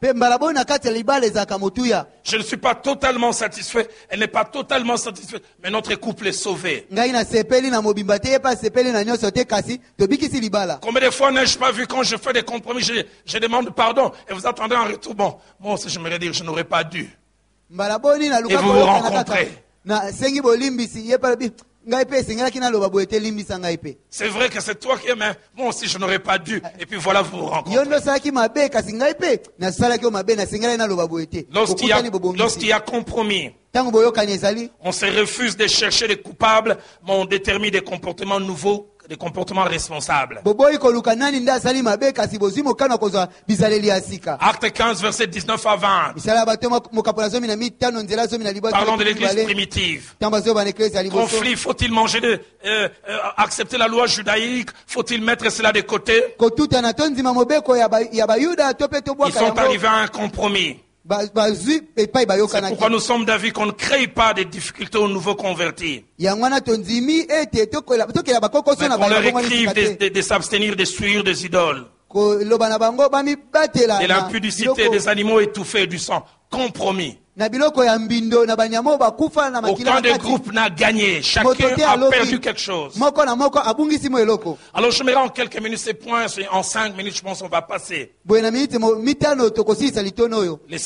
Pe mbala boni na kati ya libala ezalaka motuya. Je ne suis pas totalement satisfait. Elle n'est pas totalement satisfaite. Mais notre couple est sauvé. Ngai na sepeli na mobimba te pa sepeli na nyonso te kasi tobikisi libala. Combien de fois n'ai-je pas vu quand je fais des compromis, je demande pardon et vous attendez un retour. Bon, moi aussi j'aimerais dire je n'aurais pas dû. Mbala boni na luka Et vous vous rencontrez. Na sengi bolimbisi ye pa bi ngai pe sengela kina loba boete limbisa ngai pe. C'est vrai que c'est toi qui es, mais moi aussi je n'aurais pas dû. Et puis voilà, vous vous rencontrez. Yondo saki mabe kasi ngai pe na sala ki o mabe na sengela na loba boete. Lorsqu'il y a compromis, Tango boyokani ezali on se refuse de chercher des coupables, mais on détermine des comportements nouveaux, des comportements responsables. boboyi koluka nani nda sali mabe kasi bozimo kana kozwa bizaleli asika. Acte 15, verset 19 à 20. Misala bato mokapola zomi na mitano nzela zomi na libota. Parlons de l'église primitive. Tamba zo ba église ya liboso. Conflit, faut-il manger accepter la loi judaïque? Faut-il mettre cela de côté? Kotuta na tonzima mobeko ya bayuda to pe to Ils bwaka sont arrivés à un compromis. bazui epai bayokana. C'est pourquoi nous sommes d'avis qu'on ne crée pas de difficultés aux nouveaux convertis. Yangwana tonzimi ete tokela bakoko so Mais na qu'on leur bango écrive de s'abstenir de suivre des idoles, ko lobana bango bami batela de l'impudicité, des animaux étouffés, du sang. Compromis. na biloko ya mbindo na banyamo bakufa na makila. Aucun des groupes n'a gagné. Chacun a perdu quelque chose. Moko na moko abungisi mo eloko. Alors je me rends en quelques minutes ces points. En 5 minutes, je pense qu'on va passer. Boye na minute mitano tokosisa litono yo. Le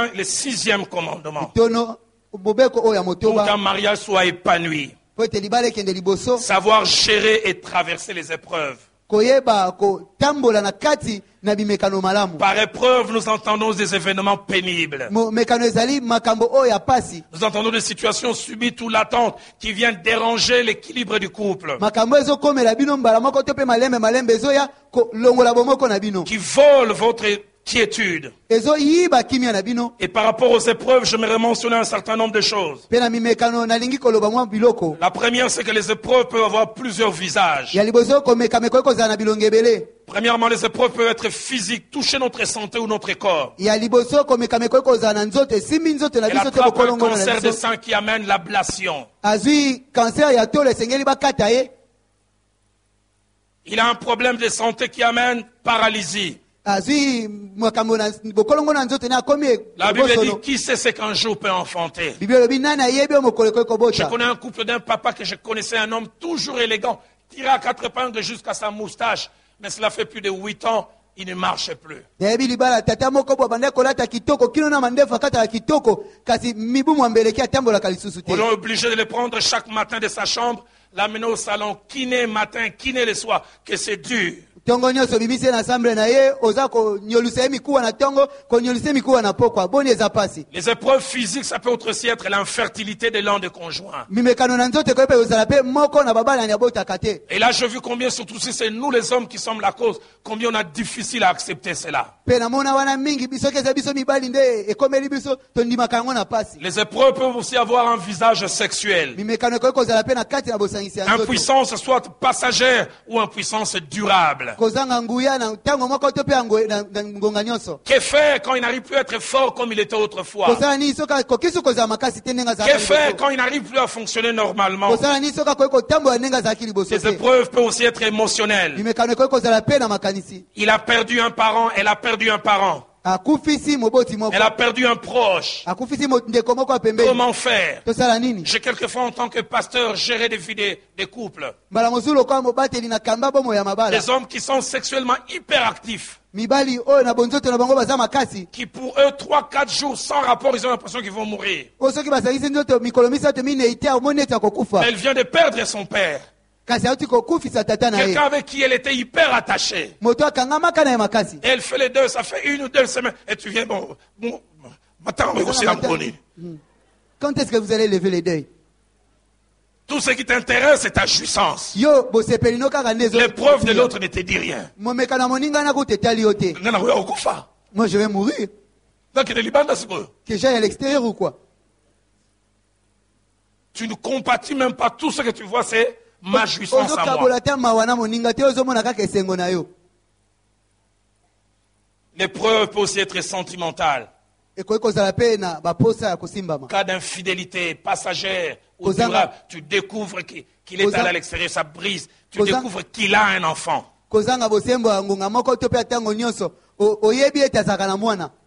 6e commandement. Tono bobeko oya Pour motoba. qu'un mariage soit épanoui. Po ete libale kende liboso. Savoir gérer et traverser les épreuves. Koyeba ko tambola na kati na bimekano malamu. Par épreuve, nous entendons des événements pénibles. Mekano ezali makambo oya pasi. Nous entendons des situations subites ou latentes qui viennent déranger l'équilibre du couple, Makambo ezokomela bino mbala moko to pe malembe ezoya ko longola bomoko na bino. qui volent votre quiétude. Ezoyiba kimia na bino. Et par rapport aux épreuves, j'aimerais mentionner un certain nombre de choses. Pe na mimekano nalingi koloba mwa biloko. La première, c'est que les épreuves peuvent avoir plusieurs visages. Ya liboso komeka meko ekozala na bilongo ebele. Premièrement, les épreuves peuvent être physiques, toucher notre santé ou notre corps. Ya liboso komeka meko ekozala na nzoto esimbi nzoto na Elle biso te attrape un bokolongo na cancer de biso. sang qui amène l'ablation. Azui cancer ya tolo esengeli bakata ye. Il a un problème de santé qui amène paralysie. Azui makambo na bokolongo na nzoto na komi. La Bible dit, qui sait ce qu'un jour peut enfanter? Bible lobi nana yebi o mokoleko Je ekobota. connais un couple d'un papa que je connaissais, un homme toujours élégant, tiré à 4 épingles jusqu'à sa moustache. Mais cela fait plus de 8 ans, il ne marche plus. Yebi libala tata moko bo bande kolata kitoko kino na mandefu akata kitoko kasi mibu mwambeleki atambola kalisusu te. On est obligé de le prendre chaque matin de sa chambre, l'amener au salon, kiné matin, kiné le soir, que c'est dur. Tongo nyonso bimise na assemble na ye oza ko nyoluse mikuwa na tongo ko nyoluse mikuwa na pokwa boni eza pasi. Les épreuves physiques, ça peut aussi être l'infertilité de l'un des conjoints. Mimekano na nzoto ko pe ozala pe moko na babala na bota kate. Et là, j'ai vu combien, surtout si c'est nous les hommes qui sommes la cause, combien on a difficile à accepter cela. Pe na mona wana mingi biso keza biso mibali nde ekomeli biso tondima kango na pasi. Les épreuves peuvent aussi avoir un visage sexuel. Mimekano ko kozala pe na kati na bosangisi ya nzoto. Impuissance soit passagère ou impuissance durable. Kozanga nguya na tango moko to pe na ngonga nyonso. Que faire quand il n'arrive plus à être fort comme il était autrefois? Kozala ni soka ko kisu kozala makasi te nenga za. Que faire quand il n'arrive plus à fonctionner normalement? Kozala ni soka ko tambo nenga za kili boso. Les épreuves peuvent aussi être émotionnelles. Mimekano ko kozala pe na makanisi. Il a perdu un parent, elle a perdu un parent. Akufisi moboti moko. Elle a perdu un proche. Akufisi ndeko moko apembeni. Comment faire? Tosala nini? J'ai quelquefois en tant que pasteur géré des vies des couples. Mbala mosulo kwa mobateli na kamba bomo ya mabala. Des hommes qui sont sexuellement hyperactifs. Mibali oyo na bonzoto na bango baza makasi. Qui pour eux 3-4 jours sans rapport, ils ont l'impression qu'ils vont mourir. Osoki basangisi nzoto mikolo misato mine ite omoni ete akokufa. Elle vient de perdre son père. Kasi auti kokufisa tata na ye. Quelqu'un avec qui elle était hyper attachée. Moto akangamaka na ye makasi. Et elle fait les deux, ça fait 1 ou 2 semaines. Et tu viens, maintenant, on aussi Quand est-ce que vous allez lever les deuils? Tout ce qui t'intéresse, c'est ta jouissance. Yo bosepeli no kaka ndezo. L'épreuve de l'autre ne te dit rien. Momeka na moninga na kutetali yote. Moi je vais mourir. Donc il est liban ce peu. Que j'aille à l'extérieur ou quoi? Tu ne compatis même pas tout ce que tu vois, c'est ma jouissance à moi. L'épreuve peut aussi être sentimentale. Cas d'infidélité passagère ou durable, tu découvres qu'il est allé à l'extérieur, ça brise. Tu découvres qu'il a un enfant.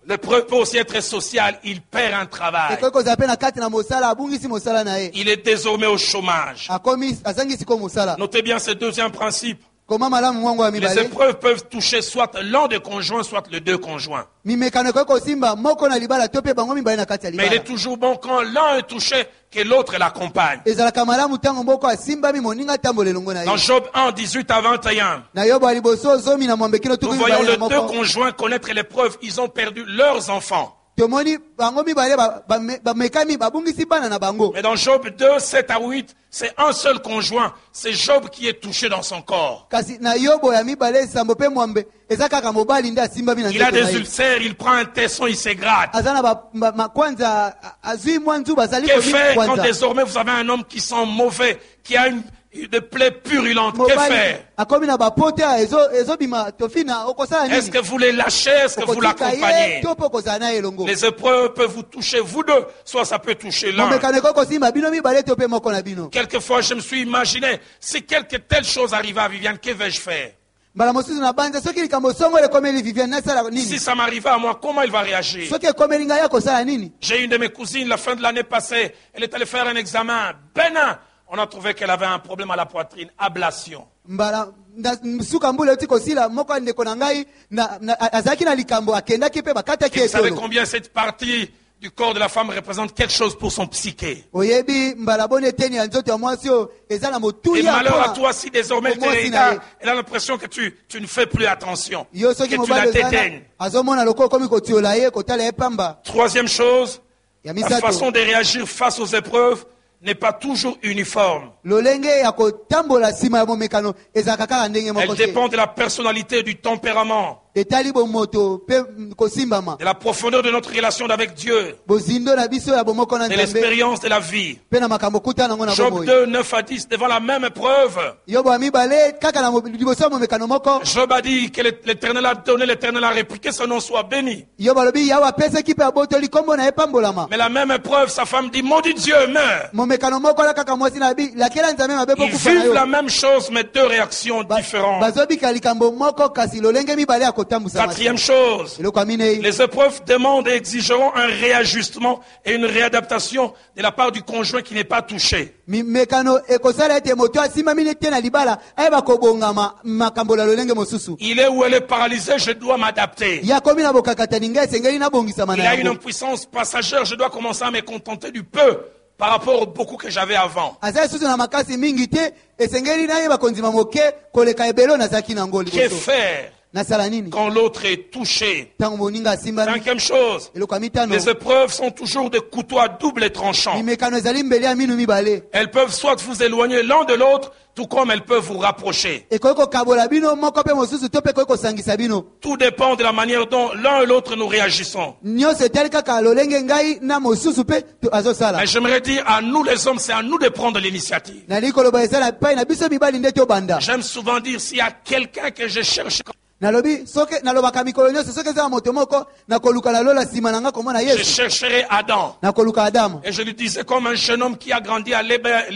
L'épreuve peut aussi être sociale. Il perd un travail. ekoki kozala mpe na kati na mosala abungisi mosala na ye Il est désormais au chômage. azangisi ko mosala Notez bien ce deuxième principe. koma malamu mwango ya Les mibale épreuves peuvent toucher soit l'un des conjoints, soit les deux conjoints. mimekano ekoki kosimba moko na libala to mpe bango mibale na kati ya Mais il est libala toujours bon quand l'un est touché que l'autre l'accompagne. ezalaka malamu ntango moko asimbami moninga atambola elongo na Dans ye Job 1, 18 à 21, na yobo ya liboso zomi na mwambe kino nous tuku voyons mibale les na deux moko conjoints connaître l'épreuve. Ils ont perdu leurs enfants. tomoni bango mibale bamekami babungisi bana na bango Mais dans Job 2, 7 à 8, c'est un seul conjoint. C'est Job qui est touché dans son corps. kasi na yobo ya mibale sambo mpe mwambe eza kaka mobali nde asimbami na Il a nzoto na des ye ulcères, il prend un tesson, il s'égrate. aza na makwanza azwi mwa nzuba azali Que faire quand komikwanza désormais vous avez un homme qui sent mauvais, qui a des plaies purulentes? Que mobali faire? akomi na bapote ezobima tofina okosala Est-ce nini que vous les lâchez? Est-ce que vous okotika ye l'accompagnez? to mpe okozala na ye elongo Les épreuves peuvent vous toucher, vous deux, soit ça peut toucher l'un. momekano ekoki kosimba bino mibale to mpe moko na bino Quelquefois, je me suis imaginé, si quelque telle chose arrivait à Viviane, que vais-je faire? mbala mosusu na banza soki likambo songolo ekomeli viviane nasala Si nini ça m'arrivait à moi, comment il va réagir? soki ekomeli ngai akosala nini J'ai une de mes cousines, la fin de l'année passée, elle est allée faire un examen bénin. On a trouvé qu'elle avait un problème à la poitrine, ablation. mbala suka mbula euti kosila moko ya ndeko na ngai azalaki na likambo akendaki mpe bakataki Et vous savez etolo combien cette partie du corps de la femme représente quelque chose pour son psyché? oyebi mbala boni eteni ya nzoto ya mwasi oyo eza na Et motuya malheur à toi si désormais elle te Comment c'est regarde, naïf? elle a l'impression que tu ne fais plus attention, yo que soki tu la mobali dédaignes. azomona lokola okomi kotiola ye kotala ye pamba Troisième chose, ya la misato façon de réagir face aux épreuves n'est pas toujours uniforme. lolenge ya kotambola nsima ya momekano ezalaka kaka ndenge Elle moko te dépend de la personnalité et du tempérament, etali bomoto mpe kosimbama de la profondeur de notre relation avec Dieu, bozindo na biso ya bomoko na de nzambe l'expérience de la vie. mpe na makambo kuta nango na Job bomoi 2, 9 à 10, devant la même épreuve, yobo ya mibale kaka na liboso ya momekano moko Job a dit que l'Éternel a donné, l'Éternel a répliqué, son nom soit béni. yobo alobi yawe apesaki mpe abotoli nkombo na ye pambolama Mais la même épreuve, sa femme dit, maudit Dieu, meurs. momekano moko na kaka mwasi na bi lakela nzambe mabe Ils bokufa na vivent la yo même chose, mais deux réactions différentes. bazobika likambo moko kasi lolenge mibale ya kotambusa Quatrième chose, eloko ya minei les épreuves demandent et exigeront un réajustement et une réadaptation de la part du conjoint qui n'est pas touché. mekano ekosala ete moto asimbami te na libala ayeba kobongama makambo na lolenge mosusu Il est ou elle est paralysée, je dois m'adapter. yakomi na bokakatani ngai esengeli nabongisama Il na a une yango impuissance passagère, je dois commencer à me contenter du peu par rapport au beaucoup que j'avais avant. azali susu na makasi mingi te esengeli nayeba kondima moke koleka ebelo nazalaki nango Que liboso faire nasala nini quand l'autre est touché? ntango moninga asimbami Cinquième chose, eloko ya mitano les épreuves sont toujours des couteaux à double tranchant. mimekano ezali mbeli ya minu mibale Elles peuvent soit vous éloigner l'un de l'autre, tout comme elles peuvent vous rapprocher. ekoki kokabola bino moko mpe mosusu to mpe ekoki kosangisa bino Tout dépend de la manière dont l'un et l'autre nous réagissons. nyonso etali kaka lolenge ngai na mosusu mpe azosala Mais j'aimerais dire à nous les hommes, c'est à nous de prendre l'initiative. nali koloba eza na epai na biso mibali nde tobanda J'aime souvent dire, s'il y a quelqu'un que je cherche, nalobi soki nalobaka mikolo nyonso soki eza na moto moko nakoluka nalola nsima na nga komona je yesu chercherai Adam. nakoluka adamu Et je lui disais, comme un jeune homme qui a grandi à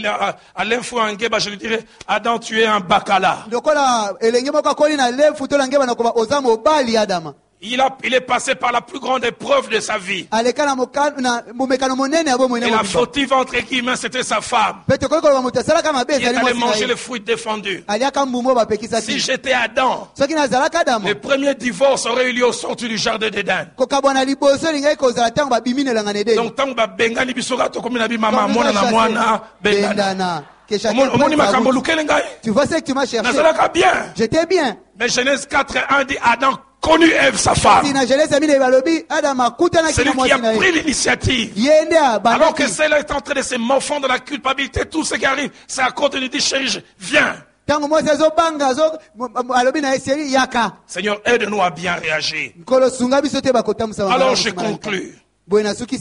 l'info en Ngeba, je lui dirais, Adam, tu es un bacala. lokola elenge moko akoli na lefu tolangeba nakoba oza mobali adama Il est passé par la plus grande épreuve de sa vie. aleka na momekano monene ya bomoi Et la fautive, entre guillemets, c'était sa femme. mpe tokoki koloba moto asalaka mabe Il est ezali allé mwasi na manger ye les fruits défendus. aliaka mbumbu oyo Si bapekisaki j'étais Adam, soki nazalaka adamu le premier divorce aurait eu lieu au sortir du jardin d'Éden. kokabwana liboso elingai kozala ntango babimi na elanga na edeni Donc, tant que bengani bisoka tokomi na bimama mwana na mwana bendana. bendana Que chacun Omoni prenne sa makambo route. lukele ngai. Tu vois ce que tu m'as cherché. Nazalaka bien. J'étais bien. Mais Genèse 4:1 dit Adam connut Ève sa femme. Si na Genèse amine balobi Adam akutana C'est kina lui qui a mwasi na pris ye. l'initiative. Yende Alors abandaki. que celle-là est en train de se morfondre dans la culpabilité, tout ce qui arrive, c'est à cause de lui dire chérie, viens. Tango mwasi azobanga alobi na eseli yaka. Seigneur, aide-nous à bien réagir. Nkolo sunga biso te bakotambusa. Alors je conclus. Boye nasukisi.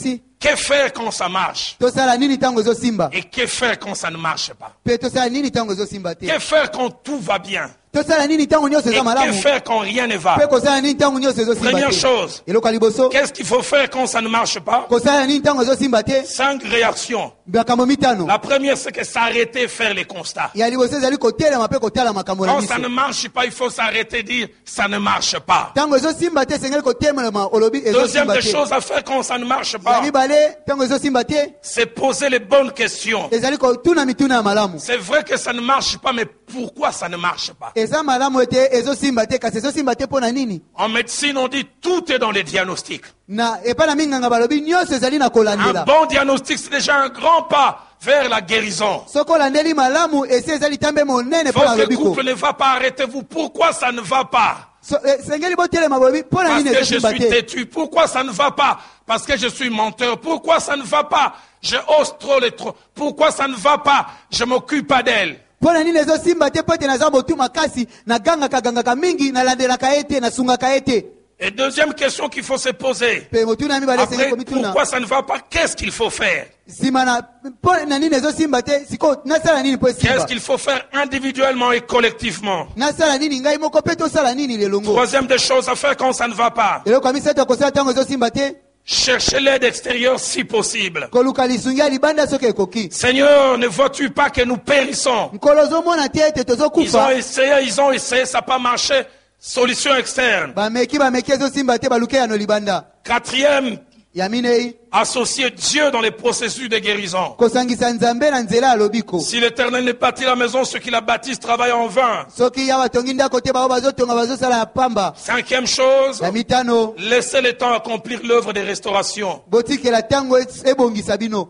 Que faire quand ça marche? tosala nini ntango ezosimba Et que faire quand ça ne marche pas? mpe tosala nini ntango ezosimba te Que faire quand tout va bien? tosala nini ntango nyonso Et eza que malamu faire quand rien ne va? mpe kosala nini ntango nyonso ezosimba Première te chose, eloko ya liboso qu'est-ce qu'il faut faire quand ça ne marche pas? kosala nini ntango ezosimba te 5 réactions. makambo mitano La première, c'est que s'arrêter et faire les constats. ya liboso ezali kotelema mpe kotala makambo na Quand ça miso ne marche pas, il faut s'arrêter et dire ça ne marche pas. ntango ezosimba te esengeli kotelema olobi Deuxième ezosimba des te choses à faire quand ça ne marche ya pas, mibale ntango ezosimba te c'est poser les bonnes questions. ezali kotuna mituna ya malamu C'est vrai que ça ne marche pas, mais pourquoi ça ne marche pas? eza malamu ete ezosimba te kasi ezosimba te mpo na nini En médecine, on dit tout est dans les diagnostics. na epai na minganga balobi nyonso ezali na Un kolandela bon diagnostic, c'est déjà un grand pas vers la guérison. soki olandeli malamu esi ezali tambe monene mpo na Votre lobiko couple ne va pas, arrêtez-vous. Pourquoi ça ne va pas? sengeli botelema bolobi mpo na Parce nini que je ezosimba suis te têtu. Pourquoi ça ne va pas? Parce que je suis menteur. Pourquoi ça ne va pas? Je ose trop les trop. Pourquoi ça ne va pas? Je m'occupe pas d'elle. mpo na nini ezosimba te mpo ete naza botu makasi nagangaka mingi nalandelaka ye te nasungaka ye te Et deuxième question qu'il faut se poser. mpe motuna ya mibale esengeli Après, komituna pourquoi ça ne va pas? Qu'est-ce qu'il faut faire? nsima na mpo na nini ezosimba te sikoyo nasala nini mpo Qu'est-ce esimba qu'il faut faire individuellement et collectivement? nasala nini ngai moko mpe tosala nini lelongo Troisième des choses à faire quand ça ne va pas. eloko ya misato ya kosala ntango ezosimba te Cherchez l'aide extérieure si possible. koluka lisungi ya libanda soki ekoki Seigneur, ne vois-tu pas que nous périssons? nkolo ozomona te ete tozokufa Ils ont essayé, ça n'a pas marché. Solution externe. bameki ezosimba te baluke yano libanda Quatrième, ya minei associer Dieu dans les processus de guérison. kosangisa nzambe na nzela ya lobiko Si l'Éternel ne bâtit la maison, ceux qui la bâtissent travaillent en vain. soki ya batongi ndako te bao bazotonga bazosala ya pamba Cinquième chose, ya mitano laissez le temps accomplir l'œuvre de restauration. botikela ntango ebongisa bino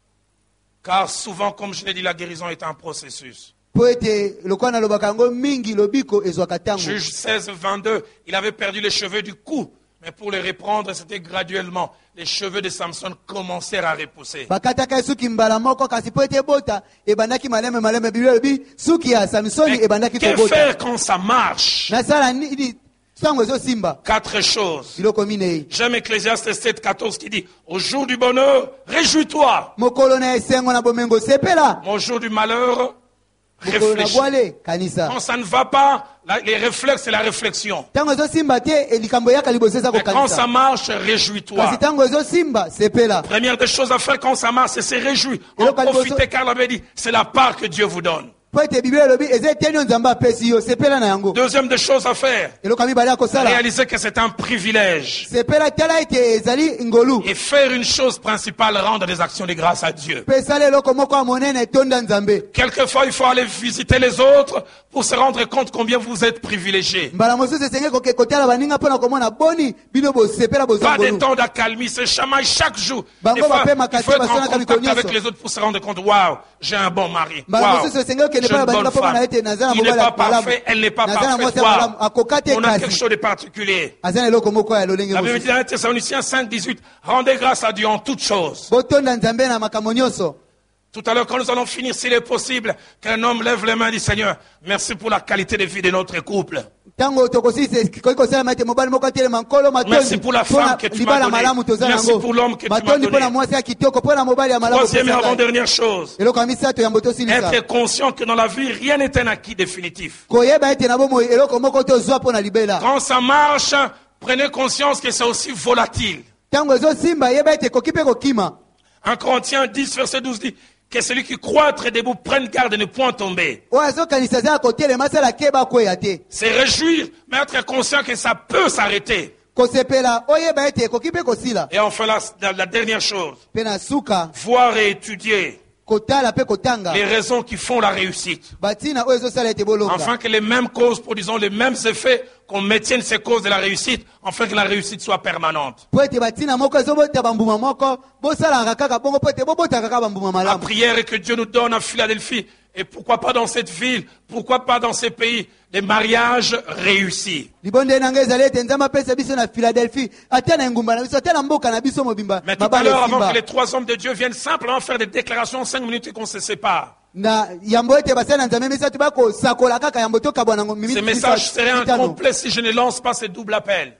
Car souvent, comme je l'ai dit, la guérison est un processus. mpo ete lokola nalobaka yango mingi lobiko ezwaka ntango Juge 16, 22, il avait perdu les cheveux du cou. Mais pour les reprendre, c'était graduellement. Les cheveux de Samson commencèrent à repousser. bakataka ye suki mbala moko kasi mpo ete ebota ebandaki maleme biblia elobi suki ya samsoni ebandaki Que kobota faire quand ça marche? nasala nini ntango ezosimba 4 choses. biloko minei J'aime Ecclésiaste 7, 14 qui dit, au jour du bonheur, réjouis-toi. mokolo na esengo na bomengo sepela Au jour du malheur, mokolo na réfléchis. bwale kanisa Quand ça ne va pas, les réflexes, c'est la réflexion. ntango ezosimba te likambo eyaka liboso eza Mais quand ça kokanisa marche, kasi réjouis-toi. ntango ezosimba sepela Première des choses à faire quand ça marche, c'est se réjouir. Et En le calboso- profiter, car l'avait dit, c'est la part que Dieu vous donne. mpo ete biblia elobi eza eteni oyo nzambe apesi yo sepela na yango Deuxième des choses à faire, eloko ya mibale ya kosala réaliser que c'est un privilège. sepela tala ete ezali ngolu Et faire une chose principale, rendre des actions de grâce à Dieu. mpe esala eloko moko ya monene etonda nzambe Quelquefois, il faut aller visiter les autres pour se rendre compte combien vous êtes privilégiés. mbala mosusu esengeli kotala baninga mpo na komona boni bino bosepela bozwa Pas de ngolu temps d'accalmie, c'est chamaille chaque jour. Bango Des fois, bape il makasi faut être en basonaka contact mikolo avec nyonso. les autres pour se rendre compte, waouh, j'ai un bon mari. mbala Waouh, mosusu esengeli okende j'ai mpo na une baninga bonne mpo mona femme. ete naza na Il n'est mobali pas ya malamu parfait, elle n'est pas naza na parfaite. mwasi ya malamu Waouh, akoka te on a quelque kasi chose de particulier. aza na eloko moko ya lolenge La Bible dit mosusu dans 1 Thessaloniciens 5, 18, rendez grâce à Dieu en toutes choses. botonda nzambe na makambo nyonso Tout à l'heure, quand nous allons finir, s'il est possible, qu'un homme lève les mains et dit, Seigneur, merci pour la qualité de vie de notre couple. ntango tokosilisa koki kosalama ete mobali moko atelema nkolo Merci pour la femme que tu m'as libala donnée. malamu toza Merci nango pour l'homme que tu m'as matondi mpo na donné. mwasi ya kitoko mpo na mobali ya malamu Troisième et opesa ngai. avant-dernière chose, eloko ya misato yambo tosilisa être conscient que dans la vie, rien n'est un acquis définitif. koyeba ete na bomoi eloko moko tozwa mpo na libela Quand ça marche, prenez conscience que c'est aussi volatile. ntango ezosimba yeba ete ekoki mpe kokima 1 Corinthiens 10, verset 12 dit que celui qui croit être debout prenne garde de ne point tomber. oyo azokanisa aza ya kotelema asala keba kweya te C'est réjouir, mais être conscient que ça peut s'arrêter. kosepela oyeba ete ekoki mpe kosila Et enfin, la dernière chose, mpe na suka voir et étudier kotala mpe kotanga les raisons qui font la réussite. batina oyo ezosala ete bolonga Afin que les mêmes causes produisant les mêmes effets, qu'on maintienne ces causes de la réussite, afin que la réussite soit permanente. mpo ete batina moko ezobota bambuma moko bosalaka kaka bongo mpo ete bobotaka kaka bambuma La malamu prière est que Dieu nous donne à Philadelphie, et pourquoi pas dans cette ville, pourquoi pas dans ces pays, des mariages réussis. libonde na ngai ezali ete nzambe apesa biso na philadelphie ata na engumba na biso ata na mboka na biso mobimba Mais tout à mabala l'heure, avant esimba que les 3 hommes de Dieu viennent simplement faire des déclarations en 5 minutes et qu'on se sépare. na yambo ete basali na nzambe misato bakosakola kaka yambo tokabwa nango Ce message serait incomplet si je ne lance pas ce double appel.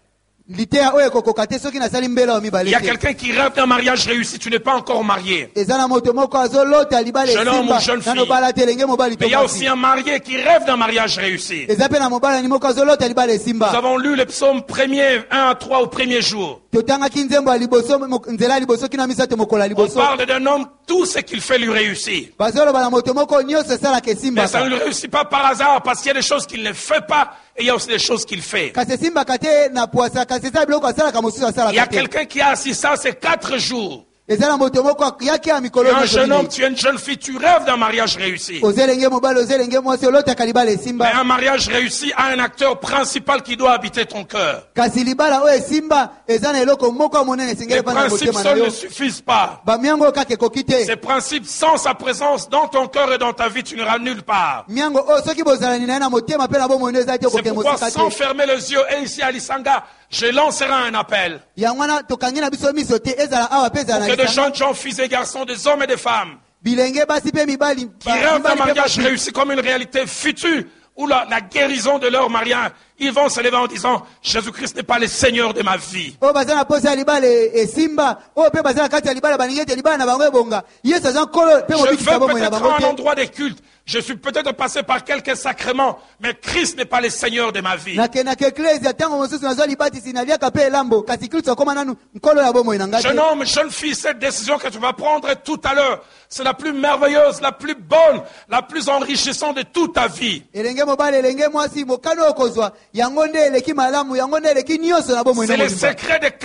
liteya oyo ekokoka te soki nasali mbela wa Il mibale y a te. quelqu'un qui rêve d'un mariage réussi, tu n'es pas encore marié. eza na moto moko azolota libala Jeune homme ou esimba jeune fille. nano bala te elenge mobali Mais il y a to aussi mwasi. un marié qui rêve d'un mariage réussi. eza mpe na mobali ni moko azolota libala Nous esimba. avons lu le psaume 1er, 1 à 3 au premier jour. totangaki nzembo ya liboso nzela ya liboso kino misato mokolo ya On liboso. parle d'un homme, tout ce qu'il fait lui réussit. bazoloba na moto moko nyonso esalaka Mais ça ne esimbaka. lui réussit pas par hasard, parce qu'il y a des choses qu'il ne fait pas et il y a aussi des choses qu'il fait. kasi esimbaka te na puasa kasi eza biloko asalaka mosusu Il y a asalaka te. quelqu'un qui a assis ça, c'est 4 jours. eza na moto moko yaki ya Tu mikolo es un nyonso jeune homme, minei. tu es une jeune fille, tu rêves d'un mariage réussi. oza elenge mobali oza elenge mwasi olotaka libala Mais esimba. un mariage réussi a un acteur principal qui doit habiter ton cœur. kasi libala oyo esimba eza na eloko moko ya monene Les esengeli epa na principes motema na seuls yo. ne suffisent pas. bamiango oyo kaka ekoki te. Ces principes, sans sa présence dans ton cœur et dans ta vie, tu n'iras nulle part. miango oyo soki bozalani na ye na motema mpe na bomoi no eza te C'est okokende pourquoi, mosika sans te. fermer les yeux, et ici à Lisanga, je lancerai un appel. yango wana tokangi na biso miso te ezala awa mpe ezala Pour na que de lisanga. jeunes gens, filles et garçons, des hommes et des femmes, bilenge basi mpe mibali qui rêvent d'un mibali mpe mariage basi. réussi comme une réalité future, ou la guérison de leur mariage, ils vont se lever en disant, Jésus-Christ n'est pas le Seigneur de ma vie. oyo baza na posa ya libala esimba oyo mpe baza na kati ya libala balingi ete libala na bango ebonga yesu aza nkolo mpe Je mobikisa veux bomoi na peut-être bango un te. endroit des cultes. Je suis peut-être passé par quelques sacrements, mais Christ n'est pas le Seigneur de ma vie. nakendaka eklezia ntango mosusu nazwa libatisi naliaka mpe elambo kasi kristo akóma nanu nkolo ya bomoi na ngai te. Jeune homme, jeune fille, cette décision que tu vas prendre tout à l'heure, c'est la plus merveilleuse, la plus bonne, la plus enrichissante de toute ta vie. elenge mobali elenge mwasi mokano oyo kozwa yango nde eleki malamu yango nde eleki nyonso na bomoi C'est na le mobimba. secret de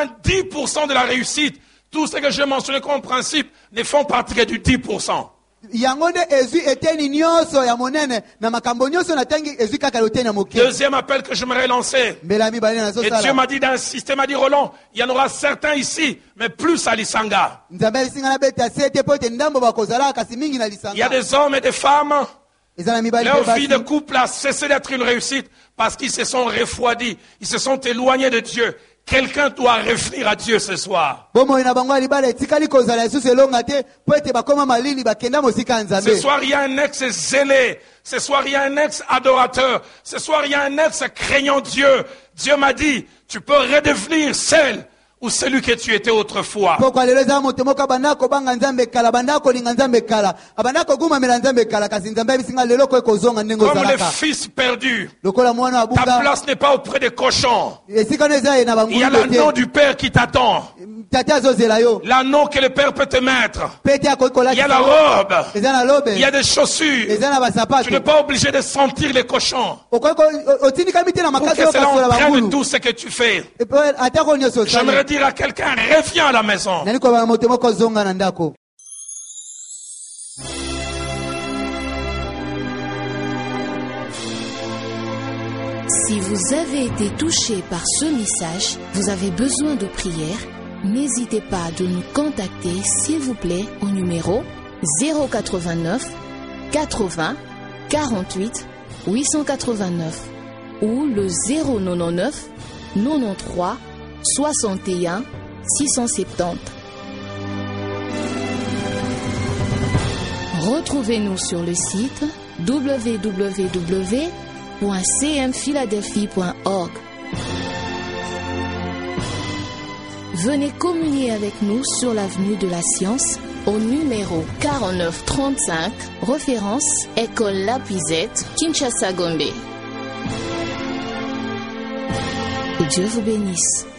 90% de la réussite. Tout ce que j'ai mentionné comme principe ne font partie que du 10%. yango nde ezwi eteni nyonso ya monene na makambo nyonso natangi ezwi kaka loteni ya moke. Deuxième appel que j'aimerais lancer. mbela ya mibale Et Dieu nazosala m'a dit d'insister, m'a dit Roland, il y en aura certains ici, mais plus à Lisanga. nzambe alisinga na beta se te mpo ete ndambo bakozala kasi mingi na Il y a lisanga des hommes et des femmes, eza na mibali leur mpe vie de basi couple a cessé d'être une réussite parce qu'ils se sont refroidis, ils se sont éloignés de Dieu. Quelqu'un doit revenir à Dieu ce soir. bomoi na bango ya libala etikali kozala lisusu elonga te mpo ete bakóma malili bakenda mosika ya Ce nzambe. soir, il y a un ex zélé. Ce soir, il y a un ex adorateur. Ce soir, il y a un ex craignant Dieu. Dieu m'a dit, tu peux redevenir celle ou celui que tu étais autrefois. pokwa lelo eza moto moko abanda kobanga nzambe kala abanda kolinga nzambe kala abanda kogumamela nzambe kala kasi nzambe abisinga lelo ko ekozonga ndenge Comme les ozalaka fils perdus. lokola mwana wa Ta bunga place n'est pas auprès des cochons. esika no eza ye na Il y a bangulu l'anneau te du Père qui t'attend. tate azozela yo L'anneau que le Père peut te mettre. mpe te akoki Il y a la kolakisa robe. eza na lobe Il y a des chaussures. eza na Tu n'es basapato pas obligé de sentir les cochons. otindikami te na Pour que makasi oyo cela kasola entraîne bangulu tout ce que tu fais. atako nyonso J'aimerais osali dire à quelqu'un, reviens à la maison. nani kobala moto moko ozonga na ndako. Si vous avez été touché par ce message, vous avez besoin de prière, n'hésitez pas de nous contacter, s'il vous plaît, au numéro 089 80 48 889 ou le 099 93 61 670. Retrouvez-nous sur le site www.cmphiladelphie.org. Venez communier avec nous sur l'avenue de la Science au numéro 4935, référence École Lapizette, Kinshasa Gombe. Que Dieu vous bénisse.